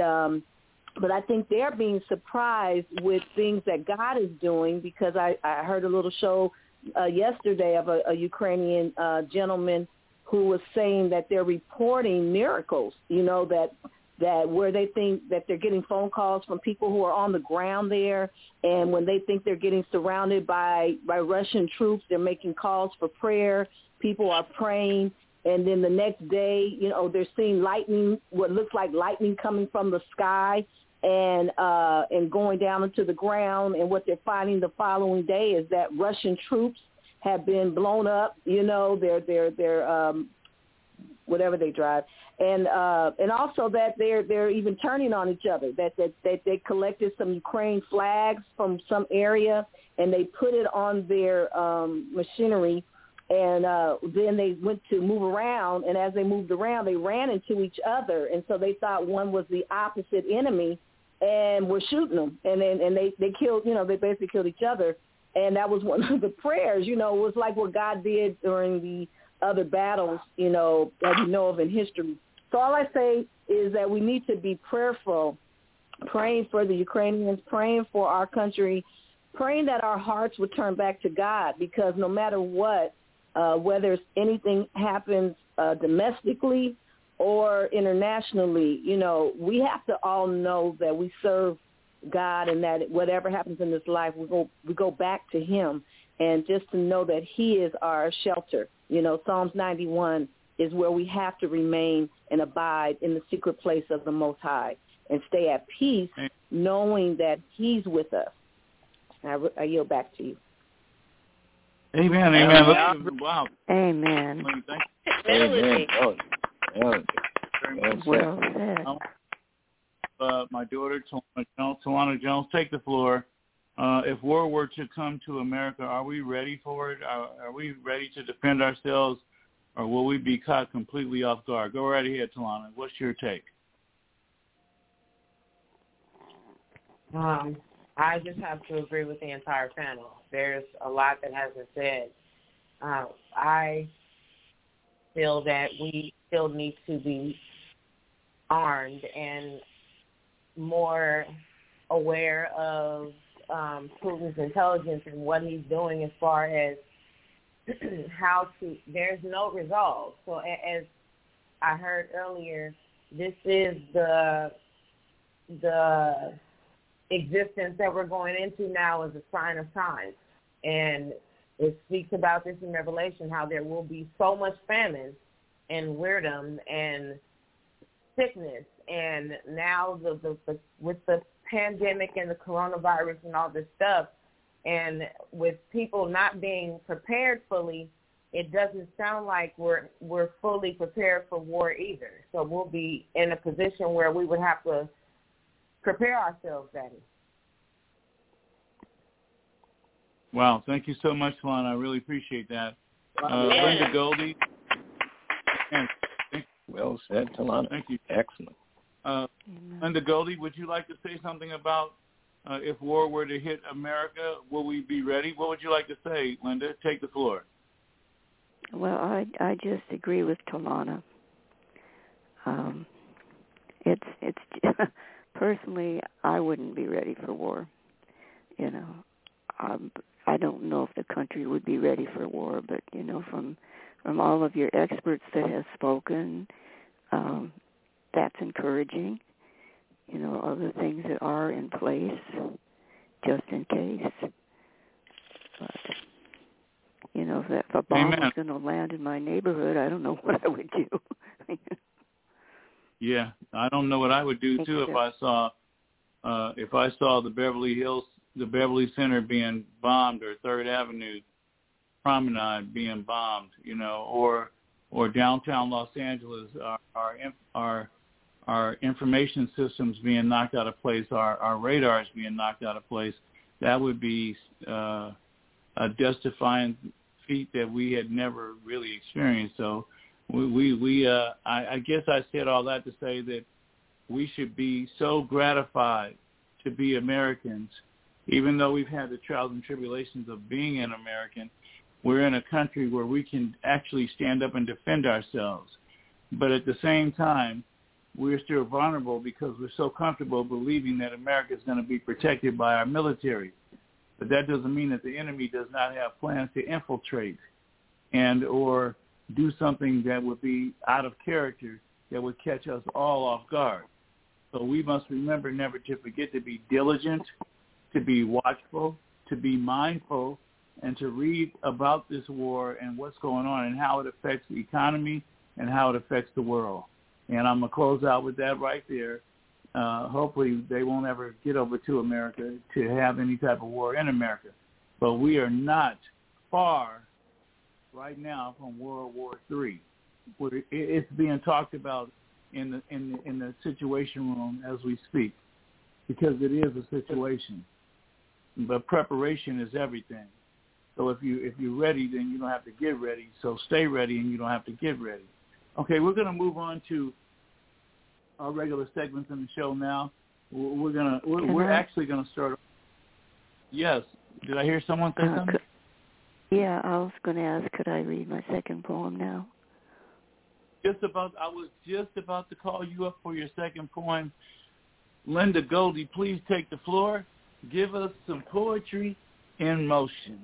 but I think they're being surprised with things that God is doing, because I heard a little show yesterday of a Ukrainian gentleman who was saying that they're reporting miracles, you know, that where they think that they're getting phone calls from people who are on the ground there, and when they think they're getting surrounded by Russian troops, they're making calls for prayer. People are praying, and then the next day, you know, they're seeing lightning, what looks like lightning coming from the sky and going down into the ground. And what they're finding the following day is that Russian troops have been blown up, you know, they're whatever they drive, and also that they're even turning on each other. That they collected some Ukraine flags from some area and they put it on their machinery, and then they went to move around. And as they moved around, they ran into each other, and so they thought one was the opposite enemy, and were shooting them. And then they killed, you know, they basically killed each other. And that was one of the prayers, you know, it was like what God did during the other battles, you know, that we know of in history. So all I say is that we need to be prayerful, praying for the Ukrainians, praying for our country, praying that our hearts would turn back to God, because no matter what, whether anything happens domestically or internationally, you know, we have to all know that we serve God, and that whatever happens in this life, we go back to him, and just to know that he is our shelter. You know, Psalms 91 is where we have to remain and abide in the secret place of the Most High and stay at peace, knowing that he's with us. I yield back to you.
Amen. Amen. Wow.
Amen.
Amen.
Well said.
My daughter, Tawana Jones, take the floor. If war were to come to America, are we ready for it? Are we ready to defend ourselves, or will we be caught completely off guard? Go right ahead, Tawana. What's your take?
I just have to agree with the entire panel. There's a lot that has been said. I feel that we still need to be armed and more aware of Putin's intelligence and what he's doing as far as how to, there's no resolve. So as I heard earlier, this is the existence that we're going into now as a sign of times. And it speaks about this in Revelation, how there will be so much famine and weirdom and sickness. And now with the pandemic and the coronavirus and all this stuff, and with people not being prepared fully, it doesn't sound like we're fully prepared for war either. So we'll be in a position where we would have to prepare ourselves better.
Wow, thank you so much, Lon. I really appreciate that. Linda Goldie.
Well said, Talana.
Thank you.
Excellent.
Linda Goldie, would you like to say something about if war were to hit America, will we be ready? What would you like to say, Linda? Take the floor.
Well, I just agree with Talana. It's personally, I wouldn't be ready for war. You know, I don't know if the country would be ready for war, but you know, from all of your experts that have spoken, that's encouraging. You know, other things that are in place just in case. But, you know, if a bomb was going to land in my neighborhood, I don't know what I would do.
Yeah, I don't know what I would do too if I saw the Beverly Center being bombed, or 3rd Avenue Promenade being bombed, you know, or downtown Los Angeles, our information systems being knocked out of place, our radars being knocked out of place. That would be a death-defying feat that we had never really experienced. So I guess I said all that to say that we should be so gratified to be Americans. Even though we've had the trials and tribulations of being an American, we're in a country where we can actually stand up and defend ourselves. But at the same time, we're still vulnerable because we're so comfortable believing that America is going to be protected by our military. But that doesn't mean that the enemy does not have plans to infiltrate and or do something that would be out of character that would catch us all off guard. So we must remember never to forget to be diligent, to be watchful, to be mindful, and to read about this war and what's going on and how it affects the economy and how it affects the world. And I'm going to close out with that right there. Hopefully they won't ever get over to America to have any type of war in America. But we are not far right now from World War III. It's being talked about in the situation room as we speak, because it is a situation. But preparation is everything. So if you're ready, then you don't have to get ready. So stay ready, and you don't have to get ready. Okay, we're going to move on to our regular segments in the show now. We're actually going to start. Yes. Did I hear someone say something?
Yeah, I was going to ask, could I read my second poem now?
I was just about to call you up for your second poem. Linda Goldie, please take the floor. Give us some poetry in motion.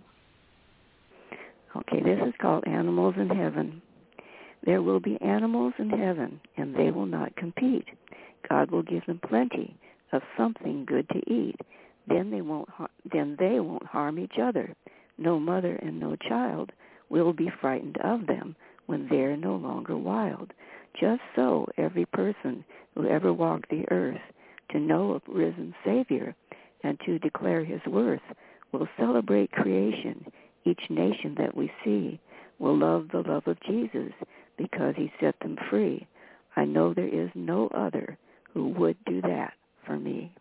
Okay, this is called Animals in Heaven. There will be animals in heaven, and they will not compete. God will give them plenty of something good to eat. Then they won't harm each other. No mother and no child will be frightened of them when they're no longer wild. Just so every person who ever walked the earth to know a risen Savior and to declare his worth will celebrate creation. Each nation that we see will love the love of Jesus because he set them free. I know there is no other who would do that for me.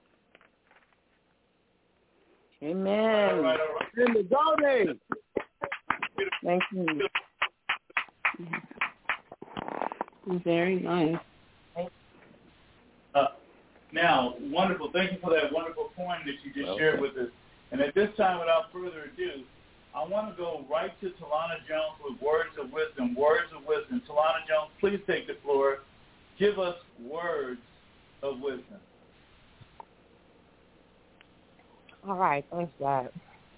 Amen.
All right.
Linda Goldie. Thank you.
Very nice.
Now, wonderful. Thank you for that wonderful poem that you just shared with us. And at this time, without further ado, I want to go right to Talana Jones with words of wisdom. Words of wisdom. Talana Jones, please take the floor. Give us words of wisdom.
All right. Thanks, God.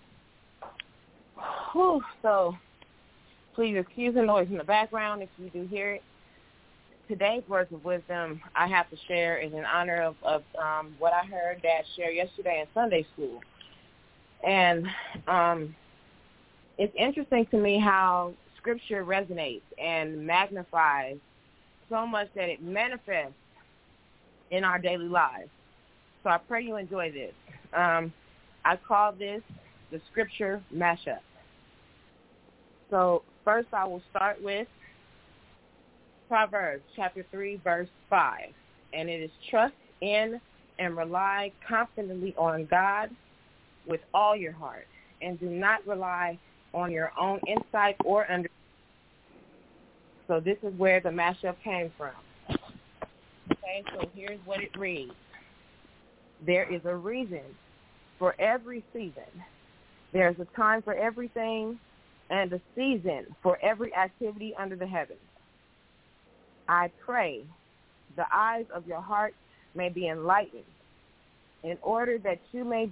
Whew, so please excuse the noise in the background if you do hear it. Today's words of wisdom I have to share is in honor of what I heard Dad share yesterday in Sunday school. And it's interesting to me how Scripture resonates and magnifies so much that it manifests in our daily lives. So I pray you enjoy this. I call this the Scripture Mashup. So first I will start with Proverbs chapter 3, verse 5. And it is trust in and rely confidently on God with all your heart, and do not rely on your own insight or understanding. So this is where the mashup came from. Okay, so here's what it reads. There is a reason for every season. There's a time for everything and a season for every activity under the heavens. I pray the eyes of your heart may be enlightened in order that you may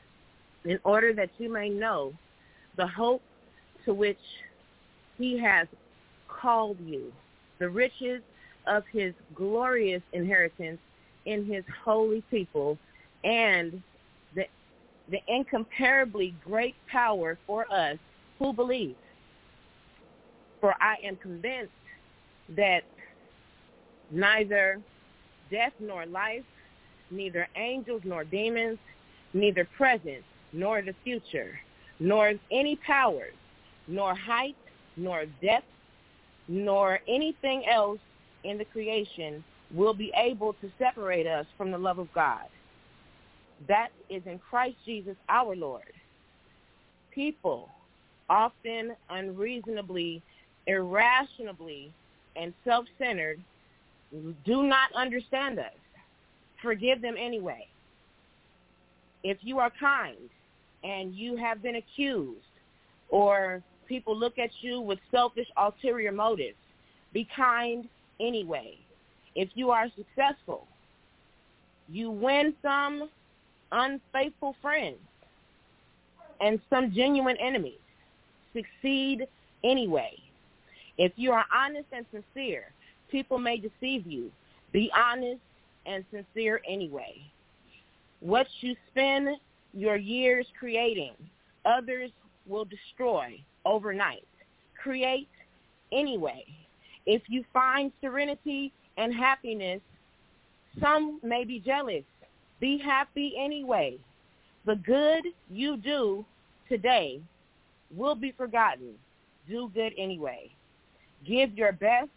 know the hope to which he has called you, the riches of his glorious inheritance in his holy people, and the incomparably great power for us who believe. For I am convinced that neither death nor life, neither angels nor demons, neither present nor the future, nor any powers, nor height, nor depth, nor anything else in the creation will be able to separate us from the love of God. That is in Christ Jesus our Lord. People often unreasonably, irrationally, and self-centered do not understand us. Forgive them anyway. If you are kind and you have been accused or people look at you with selfish ulterior motives, be kind anyway. If you are successful, you win some unfaithful friends and some genuine enemies. Succeed anyway. If you are honest and sincere, people may deceive you. Be honest and sincere anyway. What you spend your years creating, others will destroy overnight. Create anyway. If you find serenity and happiness, some may be jealous. Be happy anyway. The good you do today will be forgotten. Do good anyway. Give your best.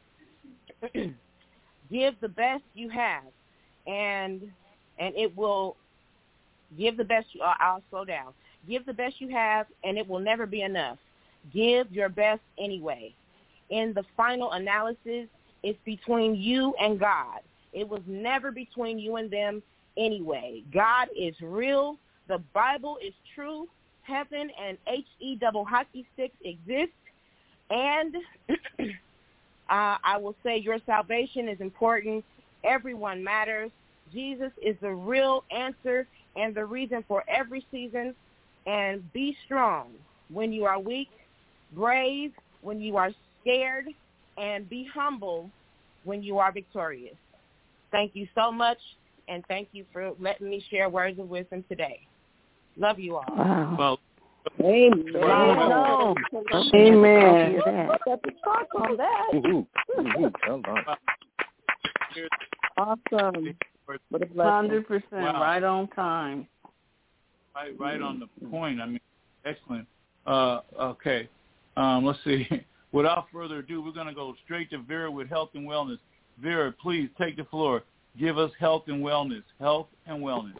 Give the best you have, and it will give the best. I'll slow down. Give the best you have, and it will never be enough. Give your best anyway. In the final analysis, it's between you and God. It was never between you and them anyway. God is real. The Bible is true. Heaven and HE double hockey sticks exist. And I will say your salvation is important. Everyone matters. Jesus is the real answer and the reason for every season. And be strong when you are weak, brave when you are scared, and be humble when you are victorious. Thank you so much, and thank you for letting me share words of wisdom today. Love you all.
Wow.
Well,
Amen.
Wow.
Amen.
Got the talk on that.
Well done.
Awesome.
What a blessing.
100% right on time.
Right on the point. I mean, excellent. Okay. Let's see. Without further ado, we're going to go straight to Vera with health and wellness. Vera, please take the floor. Give us health and wellness. Health and wellness.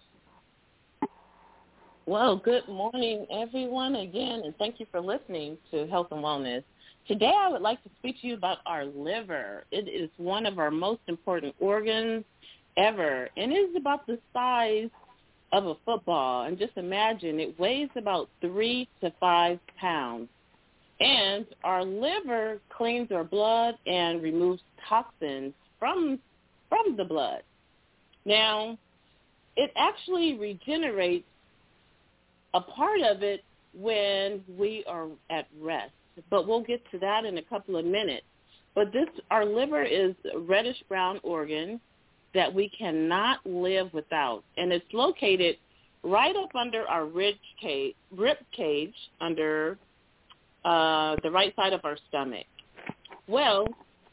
Well, good morning, everyone, again, and thank you for listening to Health and Wellness. Today I would like to speak to you about our liver. It is one of our most important organs ever, and it is about the size of a football. And just imagine, it weighs about 3 to 5 pounds. And our liver cleans our blood and removes toxins from the blood. Now, it actually regenerates a part of it when we are at rest, but we'll get to that in a couple of minutes. But our liver is a reddish-brown organ that we cannot live without, and it's located right up under our rib cage, under the right side of our stomach. Well,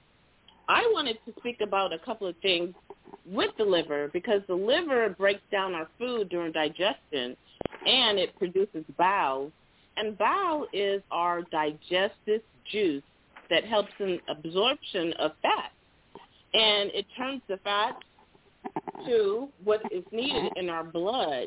I wanted to speak about a couple of things with the liver, because the liver breaks down our food during digestion, and it produces bile. And bile is our digestive juice that helps in absorption of fat. And it turns the fat to what is needed in our blood.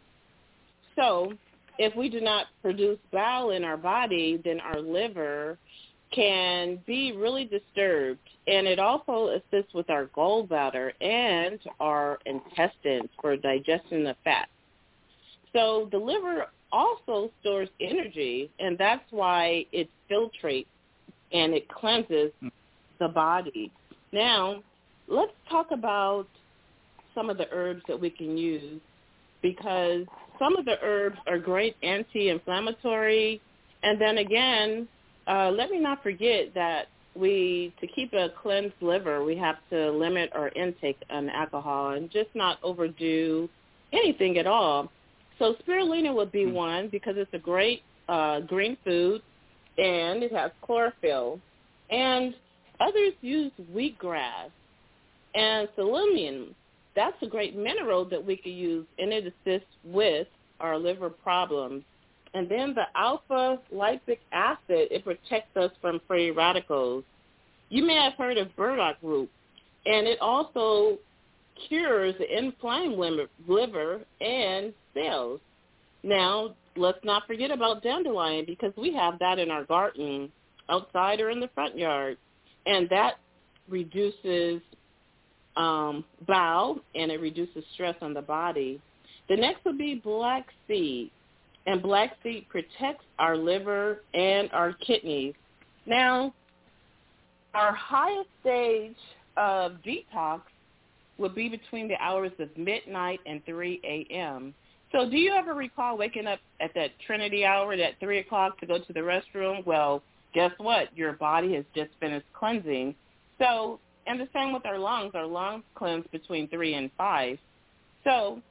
So if we do not produce bile in our body, then our liver can be really disturbed. And it also assists with our gallbladder and our intestines for digestion of fat. So the liver also stores energy, and that's why it filtrates and it cleanses the body. Now, let's talk about some of the herbs that we can use, because some of the herbs are great anti-inflammatory. And then again, let me not forget that to keep a cleansed liver, we have to limit our intake on alcohol and just not overdo anything at all. So spirulina would be one, because it's a great green food, and it has chlorophyll. And others use wheatgrass. And selenium, that's a great mineral that we could use, and it assists with our liver problems. And then the alpha-lipoic acid, it protects us from free radicals. You may have heard of burdock root, and it also cures the inflamed liver and cells. Now, let's not forget about dandelion, because we have that in our garden, outside or in the front yard, and that reduces bowel, and it reduces stress on the body. The next would be black seed. And black seed protects our liver and our kidneys. Now, our highest stage of detox would be between the hours of midnight and 3 a.m. So do you ever recall waking up at that Trinity hour, at 3 o'clock to go to the restroom? Well, guess what? Your body has just finished cleansing. So, and the same with our lungs. Our lungs cleanse between 3 and 5. So,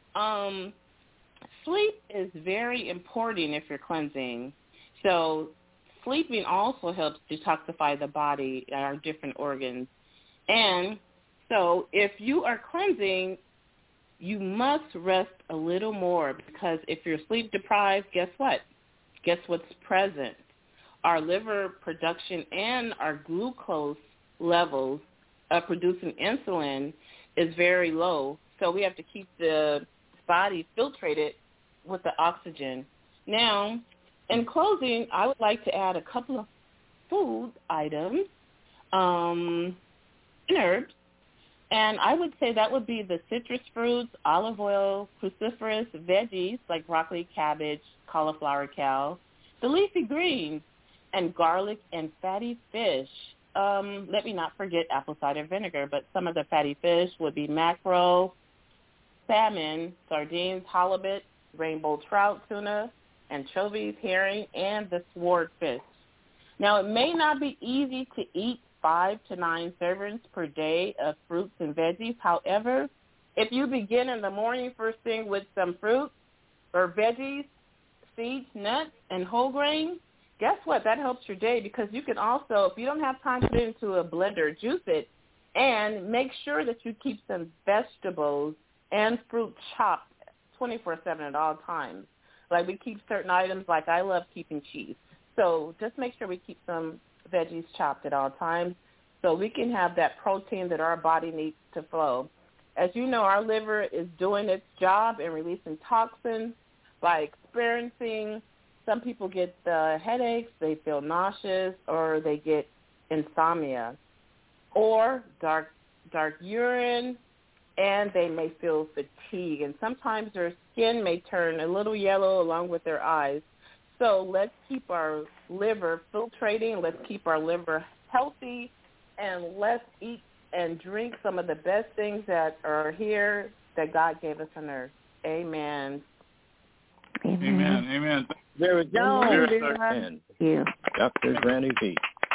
sleep is very important if you're cleansing. So sleeping also helps detoxify the body and our different organs. And so if you are cleansing, you must rest a little more, because if you're sleep deprived, guess what? Guess what's present? Our liver production and our glucose levels of producing insulin is very low. So we have to keep the body filtrated with the oxygen. Now, in closing, I would like to add a couple of food items, and herbs, and I would say that would be the citrus fruits, olive oil, cruciferous veggies like broccoli, cabbage, cauliflower, kale, the leafy greens, and garlic and fatty fish. Let me not forget apple cider vinegar, but some of the fatty fish would be mackerel, salmon, sardines, halibut, rainbow trout, tuna, anchovies, herring, and the swordfish. Now, it may not be easy to eat 5 to 9 servings per day of fruits and veggies. However, if you begin in the morning first thing with some fruit or veggies, seeds, nuts, and whole grains, guess what? That helps your day, because you can also, if you don't have time to put it into a blender, juice it, and make sure that you keep some vegetables and fruit chopped 24/7 at all times. Like we keep certain items, like I love keeping cheese. So just make sure we keep some veggies chopped at all times so we can have that protein that our body needs to flow. As you know, our liver is doing its job and releasing toxins by experiencing, some people get headaches, they feel nauseous, or they get insomnia, or dark urine, and they may feel fatigue. And sometimes their skin may turn a little yellow along with their eyes. So let's keep our liver filtrating. Let's keep our liver healthy. And let's eat and drink some of the best things that are here that God gave us on earth. Amen.
Amen. Amen.
There we go.
And Dr. Granny V.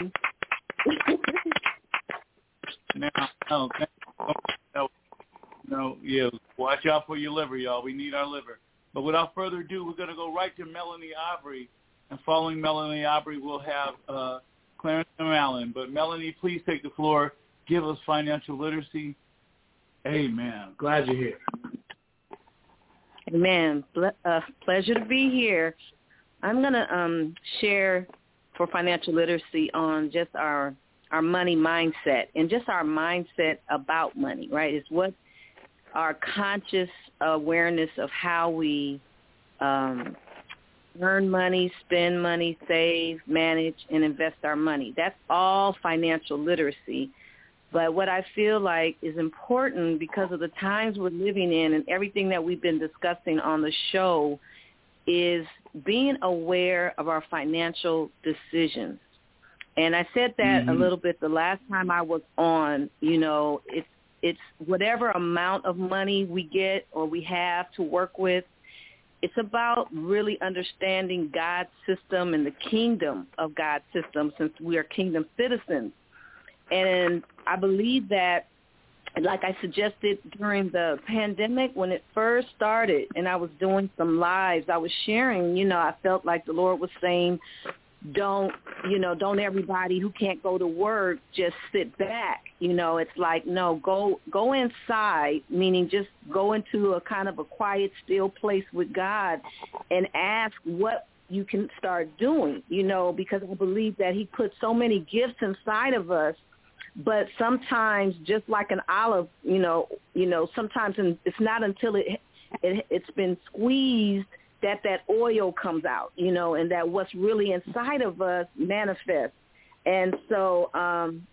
Yeah, watch out for your liver, y'all. We need our liver. But without further ado, we're going to go right to Melanie Aubrey. And following Melanie Aubrey, we'll have Clarence and Allen. But Melanie, please take the floor. Give us financial literacy. Amen. Glad you're here.
Amen. Pleasure to be here. I'm going to share for financial literacy on just our money mindset and just our mindset about money, right? It's what our conscious awareness of how we earn money, spend money, save, manage, and invest our money. That's all financial literacy. But what I feel like is important, because of the times we're living in and everything that we've been discussing on the show, is being aware of our financial decisions. And I said that a little bit the last time I was on. You know, it's whatever amount of money we get or we have to work with, it's about really understanding God's system and the kingdom of God's system, since we are kingdom citizens. And I believe that, like I suggested during the pandemic when it first started and I was doing some lives, I was sharing, I felt like the Lord was saying, don't everybody who can't go to work just sit back. It's like, no, go inside, meaning just go into a kind of a quiet, still place with God and ask what you can start doing, because I believe that he put so many gifts inside of us. But sometimes, just like an olive, sometimes it's not until it's been squeezed that oil comes out, and that what's really inside of us manifests. And so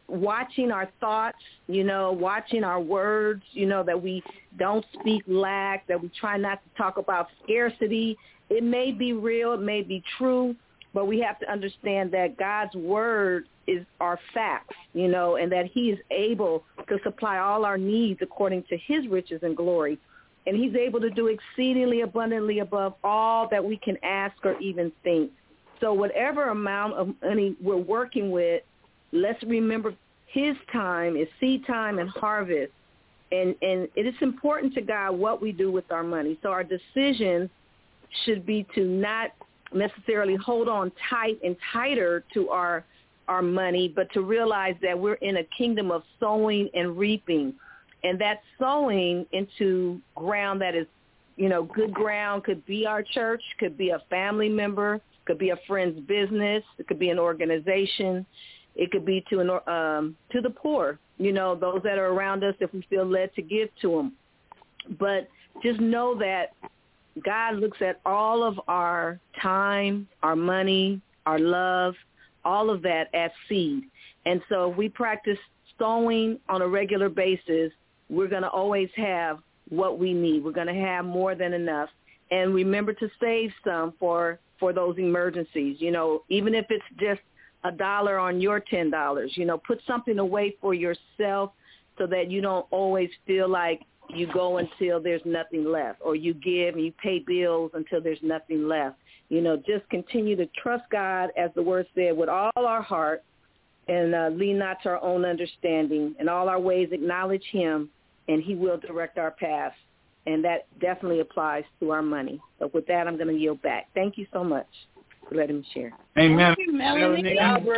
watching our thoughts, watching our words, that we don't speak lack, that we try not to talk about scarcity. It may be real, it may be true, but we have to understand that God's word is our facts, and that he is able to supply all our needs according to his riches and glory. And he's able to do exceedingly abundantly above all that we can ask or even think. So whatever amount of money we're working with, let's remember his time is seed time and harvest. And it is important to God what we do with our money. So our decision should be to not necessarily hold on tight and tighter to our money, but to realize that we're in a kingdom of sowing and reaping. And that sowing into ground that is, good ground could be our church, could be a family member, could be a friend's business, it could be an organization, it could be to the poor, those that are around us if we feel led to give to them. But just know that God looks at all of our time, our money, our love, all of that as seed. And so if we practice sowing on a regular basis, we're going to always have what we need. We're going to have more than enough. And remember to save some for those emergencies. Even if it's just $1 on your $10, put something away for yourself so that you don't always feel like you go until there's nothing left, or you give and you pay bills until there's nothing left. Just continue to trust God, as the word said, with all our heart, and lean not to our own understanding. In all our ways acknowledge him, and he will direct our paths. And that definitely applies to our money. So with that, I'm going to yield back. Thank you so much for letting me share.
Amen.
Melanie.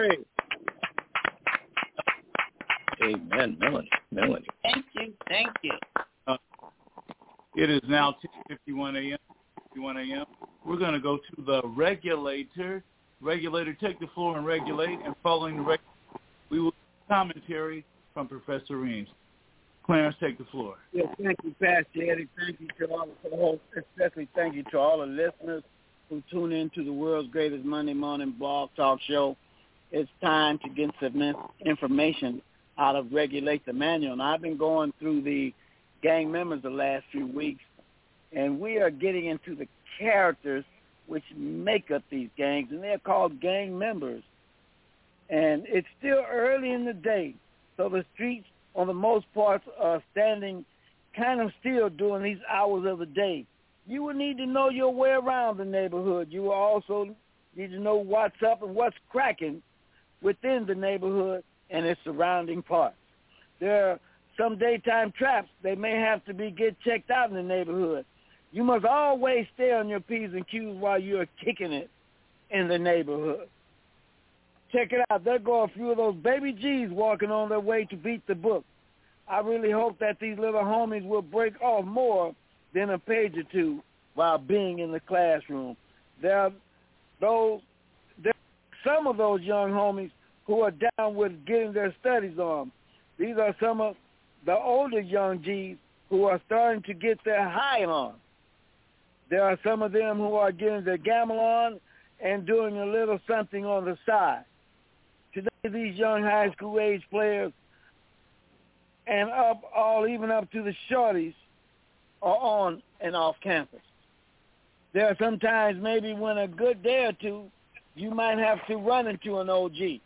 Amen, Melanie.
Thank you.
It is now 10:51 a.m. We're going to go to the regulator. Regulator, take the floor and regulate. And following the regulator, we will commentary from Professor Reams. Clarence, take the floor.
Yes, thank you, Pastor Eddie. Thank you to all the co-hosts. Especially thank you to all the listeners who tune in to the world's greatest Monday morning blog talk show. It's time to get some information out of Regulate the Manual. And I've been going through the gang members the last few weeks, and we are getting into the characters which make up these gangs, and they're called gang members. And it's still early in the day, so the streets, on the most part, are standing kind of still during these hours of the day. You will need to know your way around the neighborhood. You will also need to know what's up and what's cracking within the neighborhood and its surrounding parts. There are some daytime traps. They may have to get checked out in the neighborhood. You must always stay on your P's and Q's while you're kicking it in the neighborhood. Check it out. There go a few of those baby G's walking on their way to beat the book. I really hope that these little homies will break off more than a page or two while being in the classroom. There are some of those young homies who are down with getting their studies on. These are some of the older young G's who are starting to get their high on. There are some of them who are getting their gamble on and doing a little something on the side. Today, these young high school age players and even up to the shorties are on and off campus. There are sometimes maybe when a good day or two, you might have to run into an OG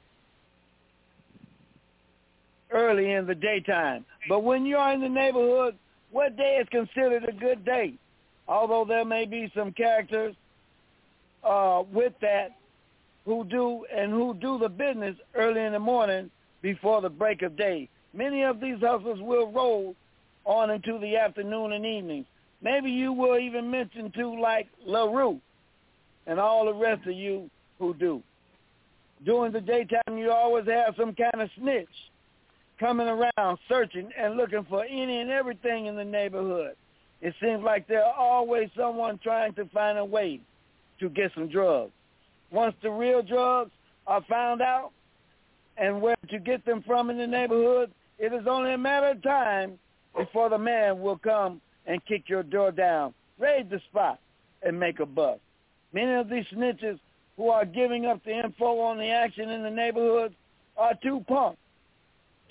early in the daytime. But when you're in the neighborhood, what day is considered a good day? Although there may be some characters with that who do the business early in the morning before the break of day. Many of these hustlers will roll on into the afternoon and evenings. Maybe you will even mention to like LaRue and all the rest of you who do. During the daytime, you always have some kind of snitch coming around searching and looking for any and everything in the neighborhood. It seems like there's always someone trying to find a way to get some drugs. Once the real drugs are found out and where to get them from in the neighborhood, it is only a matter of time before the man will come and kick your door down, raid the spot, and make a buck. Many of these snitches who are giving up the info on the action in the neighborhood are too pumped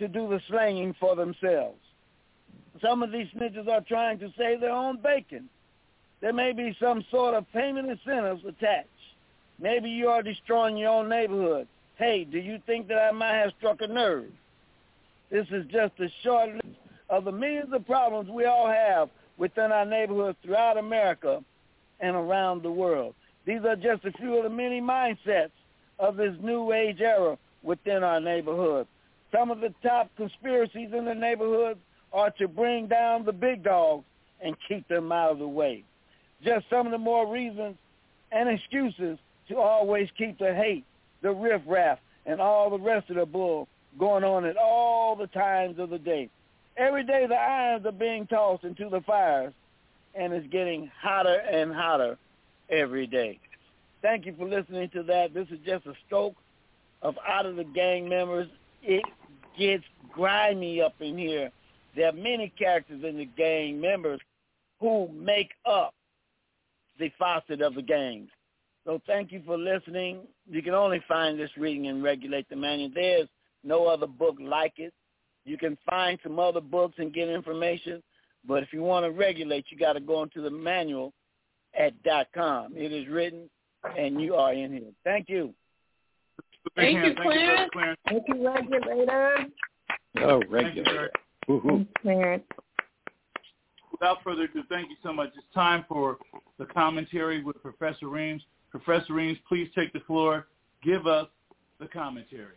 to do the slanging for themselves. Some of these snitches are trying to save their own bacon. There may be some sort of payment incentives attached. Maybe you are destroying your own neighborhood. Hey, do you think that I might have struck a nerve? This is just a short list of the millions of problems we all have within our neighborhoods throughout America and around the world. These are just a few of the many mindsets of this new age era within our neighborhood. Some of the top conspiracies in the neighborhood are to bring down the big dogs and keep them out of the way. Just some of the more reasons and excuses to always keep the hate, the riffraff, and all the rest of the bull going on at all the times of the day. Every day the irons are being tossed into the fires, and it's getting hotter and hotter every day. Thank you for listening to that. This is just a stroke of Out of the Gang members. It gets grimy up in here. There are many characters in the gang members who make up the facet of the gangs. So thank you for listening. You can only find this reading and Regulate the Manual. There's no other book like it. You can find some other books and get information, but if you want to regulate, you got to go into the manual at .com. It is written, and you are in here. Thank you.
Thank you, Clarence. Thank you, Regulator.
Oh, Regulator.
Clarence.
Without further ado, thank you so much. It's time for the commentary with Professor Reams. Professor Reams, please take the floor. Give us the commentary.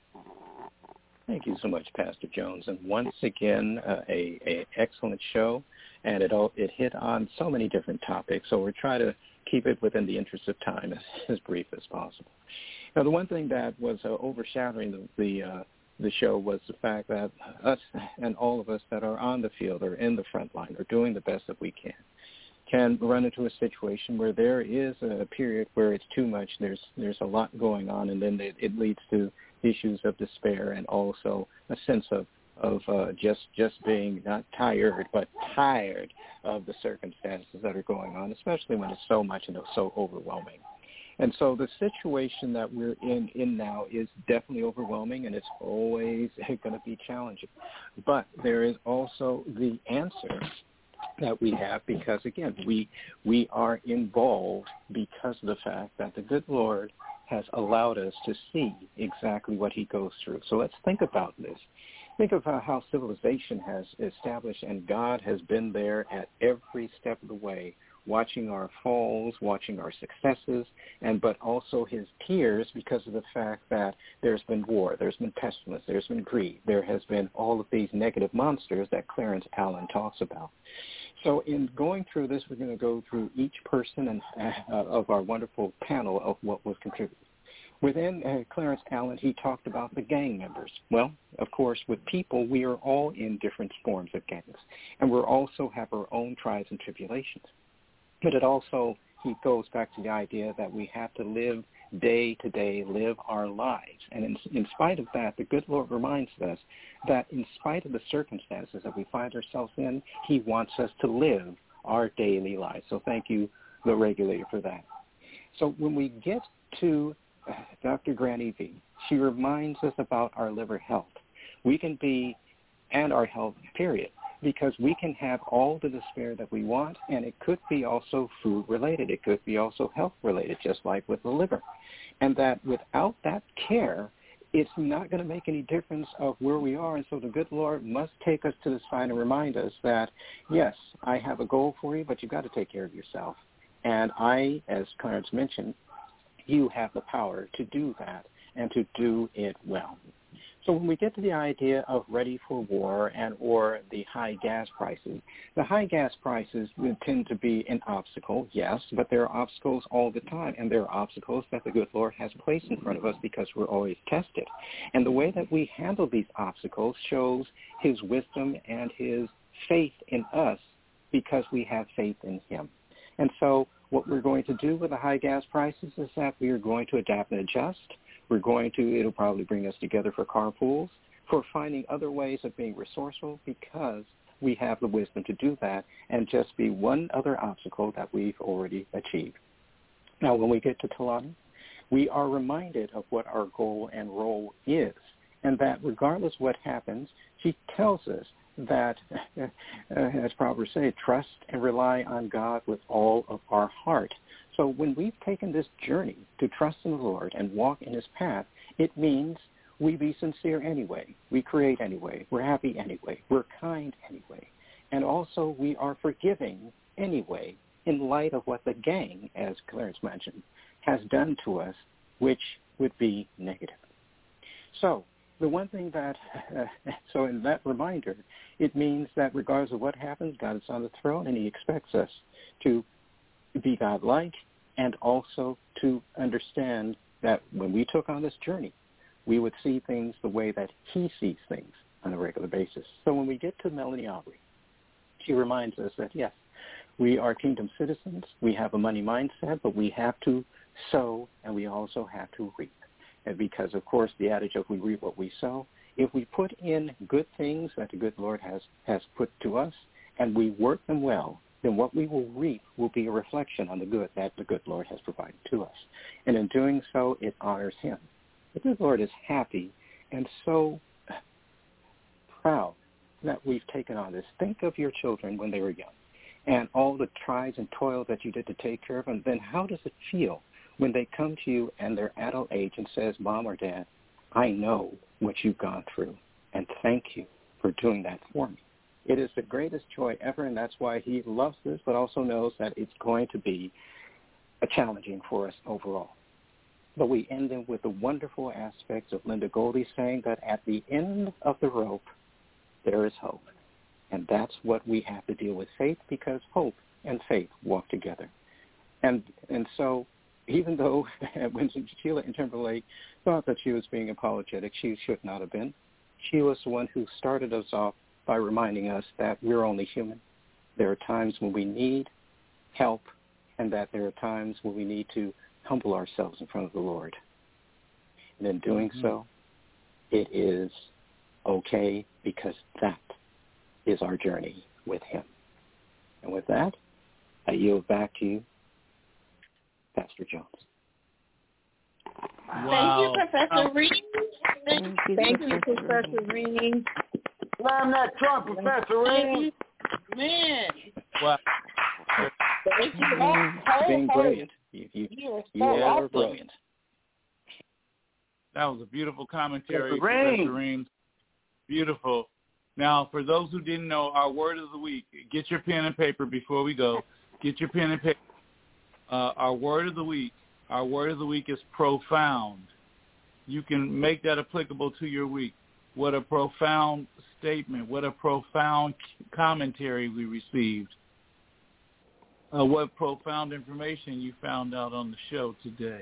Thank you so much, Pastor Jones. And once again, a excellent show, and it hit on so many different topics. So we'll try to keep it within the interest of time as brief as possible. Now, the one thing that was overshadowing the show was the fact that us and all of us that are on the field or in the front line are doing the best that we can run into a situation where there is a period where it's too much. There's a lot going on, and then it leads to issues of despair and also a sense of just being not tired but tired of the circumstances that are going on, especially when it's so much and it's so overwhelming. And so the situation that we're in now is definitely overwhelming, and it's always going to be challenging. But there is also the answer that we have because, again, we are involved because of the fact that the good Lord has allowed us to see exactly what he goes through. So let's think about this. Think about how civilization has established, and God has been there at every step of the way, watching our falls, watching our successes, but also his tears because of the fact that there's been war, there's been pestilence, there's been greed, there has been all of these negative monsters that Clarence Allen talks about. So in going through this, we're going to go through each person of our wonderful panel of what was contributed. Within Clarence Allen, he talked about the gang members. Well, of course, with people, we are all in different forms of gangs, and we also have our own trials and tribulations. But it also, he goes back to the idea that we have to live day to day, live our lives. And in spite of that, the good Lord reminds us that in spite of the circumstances that we find ourselves in, he wants us to live our daily lives. So thank you, the Regulator, for that. So when we get to Dr. Granny V, she reminds us about our liver health. We can be, and our health, period. Because we can have all the despair that we want, and it could be also food-related. It could be also health-related, just like with the liver. And that without that care, it's not going to make any difference of where we are. And so the good Lord must take us to the side and remind us that, yes, I have a goal for you, but you've got to take care of yourself. And I, as Clarence mentioned, you have the power to do that and to do it well. So when we get to the idea of ready for war or the high gas prices, the high gas prices tend to be an obstacle, yes, but there are obstacles all the time, and there are obstacles that the good Lord has placed in front of us because we're always tested. And the way that we handle these obstacles shows his wisdom and his faith in us because we have faith in him. And so what we're going to do with the high gas prices is that we are going to adapt and adjust. It'll probably bring us together for carpools, for finding other ways of being resourceful because we have the wisdom to do that and just be one other obstacle that we've already achieved. Now, when we get to Talani, we are reminded of what our goal and role is. and that regardless what happens, she tells us that, as Proverbs say, trust and rely on God with all of our heart. So when we've taken this journey to trust in the Lord and walk in his path, it means we be sincere anyway. We create anyway. We're happy anyway. We're kind anyway. And also we are forgiving anyway in light of what the gang, as Clarence mentioned, has done to us, which would be negative. So the one thing that, so in that reminder, it means that regardless of what happens, God is on the throne, and he expects us to be God-like and also to understand that when we took on this journey, we would see things the way that he sees things on a regular basis. So when we get to Melanie Aubrey, she reminds us that, yes, we are kingdom citizens. We have a money mindset, but we have to sow, and we also have to reap. And because, of course, the adage of we reap what we sow, if we put in good things that the good Lord has put to us, and we work them well, then what we will reap will be a reflection on the good that the good Lord has provided to us. And in doing so, it honors him. The good Lord is happy and so proud that we've taken on this. Think of your children when they were young and all the tries and toil that you did to take care of them. Then how does it feel when they come to you and they're adult age and says, Mom or Dad, I know what you've gone through, and thank you for doing that for me. It is the greatest joy ever, and that's why he loves this, but also knows that it's going to be challenging for us overall. But we end them with the wonderful aspects of Linda Goldie saying that at the end of the rope, there is hope. And that's what we have to deal with, faith, because hope and faith walk together. And so even though when Sheila Timberlake thought that she was being apologetic, she should not have been. She was the one who started us off by reminding us that we're only human. There are times when we need help, and that there are times when we need to humble ourselves in front of the Lord. And in doing so, it is okay, because that is our journey with him. And with that, I yield back to you, Pastor Jones.
Wow. Thank you, Professor Reed.
Thank you, Professor Reed.
Slam that trunk, Professor Reed.
Man.
Wow.
Thank you.
Being brilliant. You are brilliant.
That was a beautiful commentary, Professor Reed. Beautiful. Now, for those who didn't know, our word of the week, get your pen and paper before we go. Get your pen and paper. Our word of the week is profound. You can make that applicable to your week. What a profound statement. What a profound commentary we received. What profound information you found out on the show today.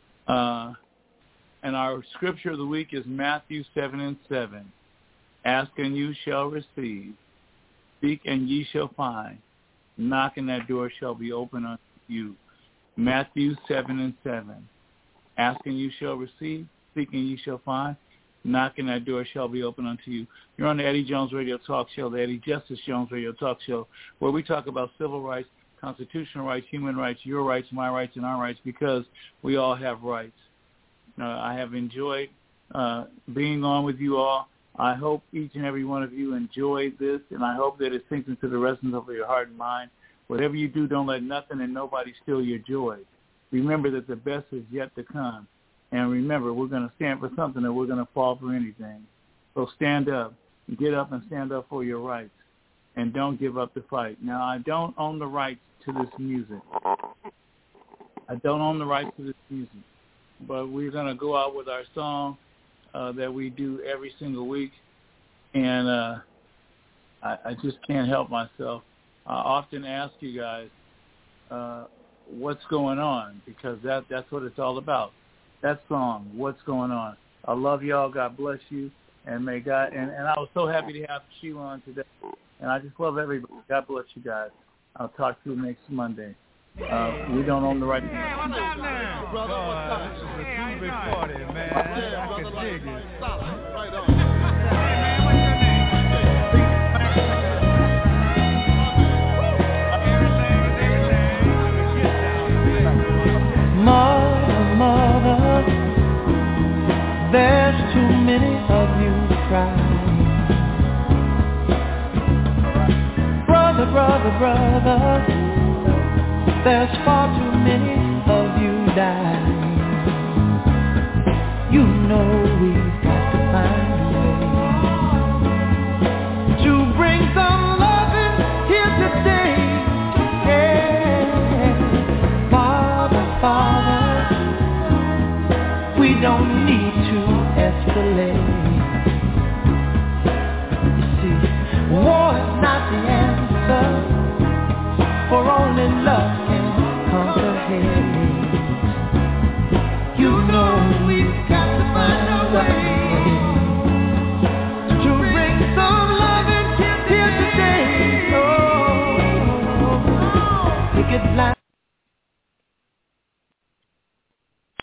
And our scripture of the week is Matthew 7:7. Ask and you shall receive. Seek and ye shall find. Knock and that door shall be open unto you. Matthew 7:7. Ask and you shall receive. Seek and ye shall find. Knock and that door shall be open unto you. You're on the Eddie Jones Radio Talk Show, the Eddie Justice Jones Radio Talk Show, where we talk about civil rights, constitutional rights, human rights, your rights, my rights, and our rights, because we all have rights. I have enjoyed being on with you all. I hope each and every one of you enjoyed this, and I hope that it sinks into the resonance of your heart and mind. Whatever you do, don't let nothing and nobody steal your joy. Remember that the best is yet to come. And remember, we're going to stand for something, and we're going to fall for anything. So stand up. Get up and stand up for your rights. And don't give up the fight. Now, I don't own the rights to this music. But we're going to go out with our song that we do every single week. And I just can't help myself. I often ask you guys what's going on, because that's what it's all about. That song, What's Going On. I love y'all. God bless you. And may God, and I was so happy to have Sheila on today. And I just love everybody. God bless you guys. I'll talk to you next Monday. We don't own the right to
brother, this is a groovy party, man. I can dig it. Right on.
Mother, there's too many of die. You know we've got to find a way to bring some loving here today. Yeah. Father, Father, we don't need to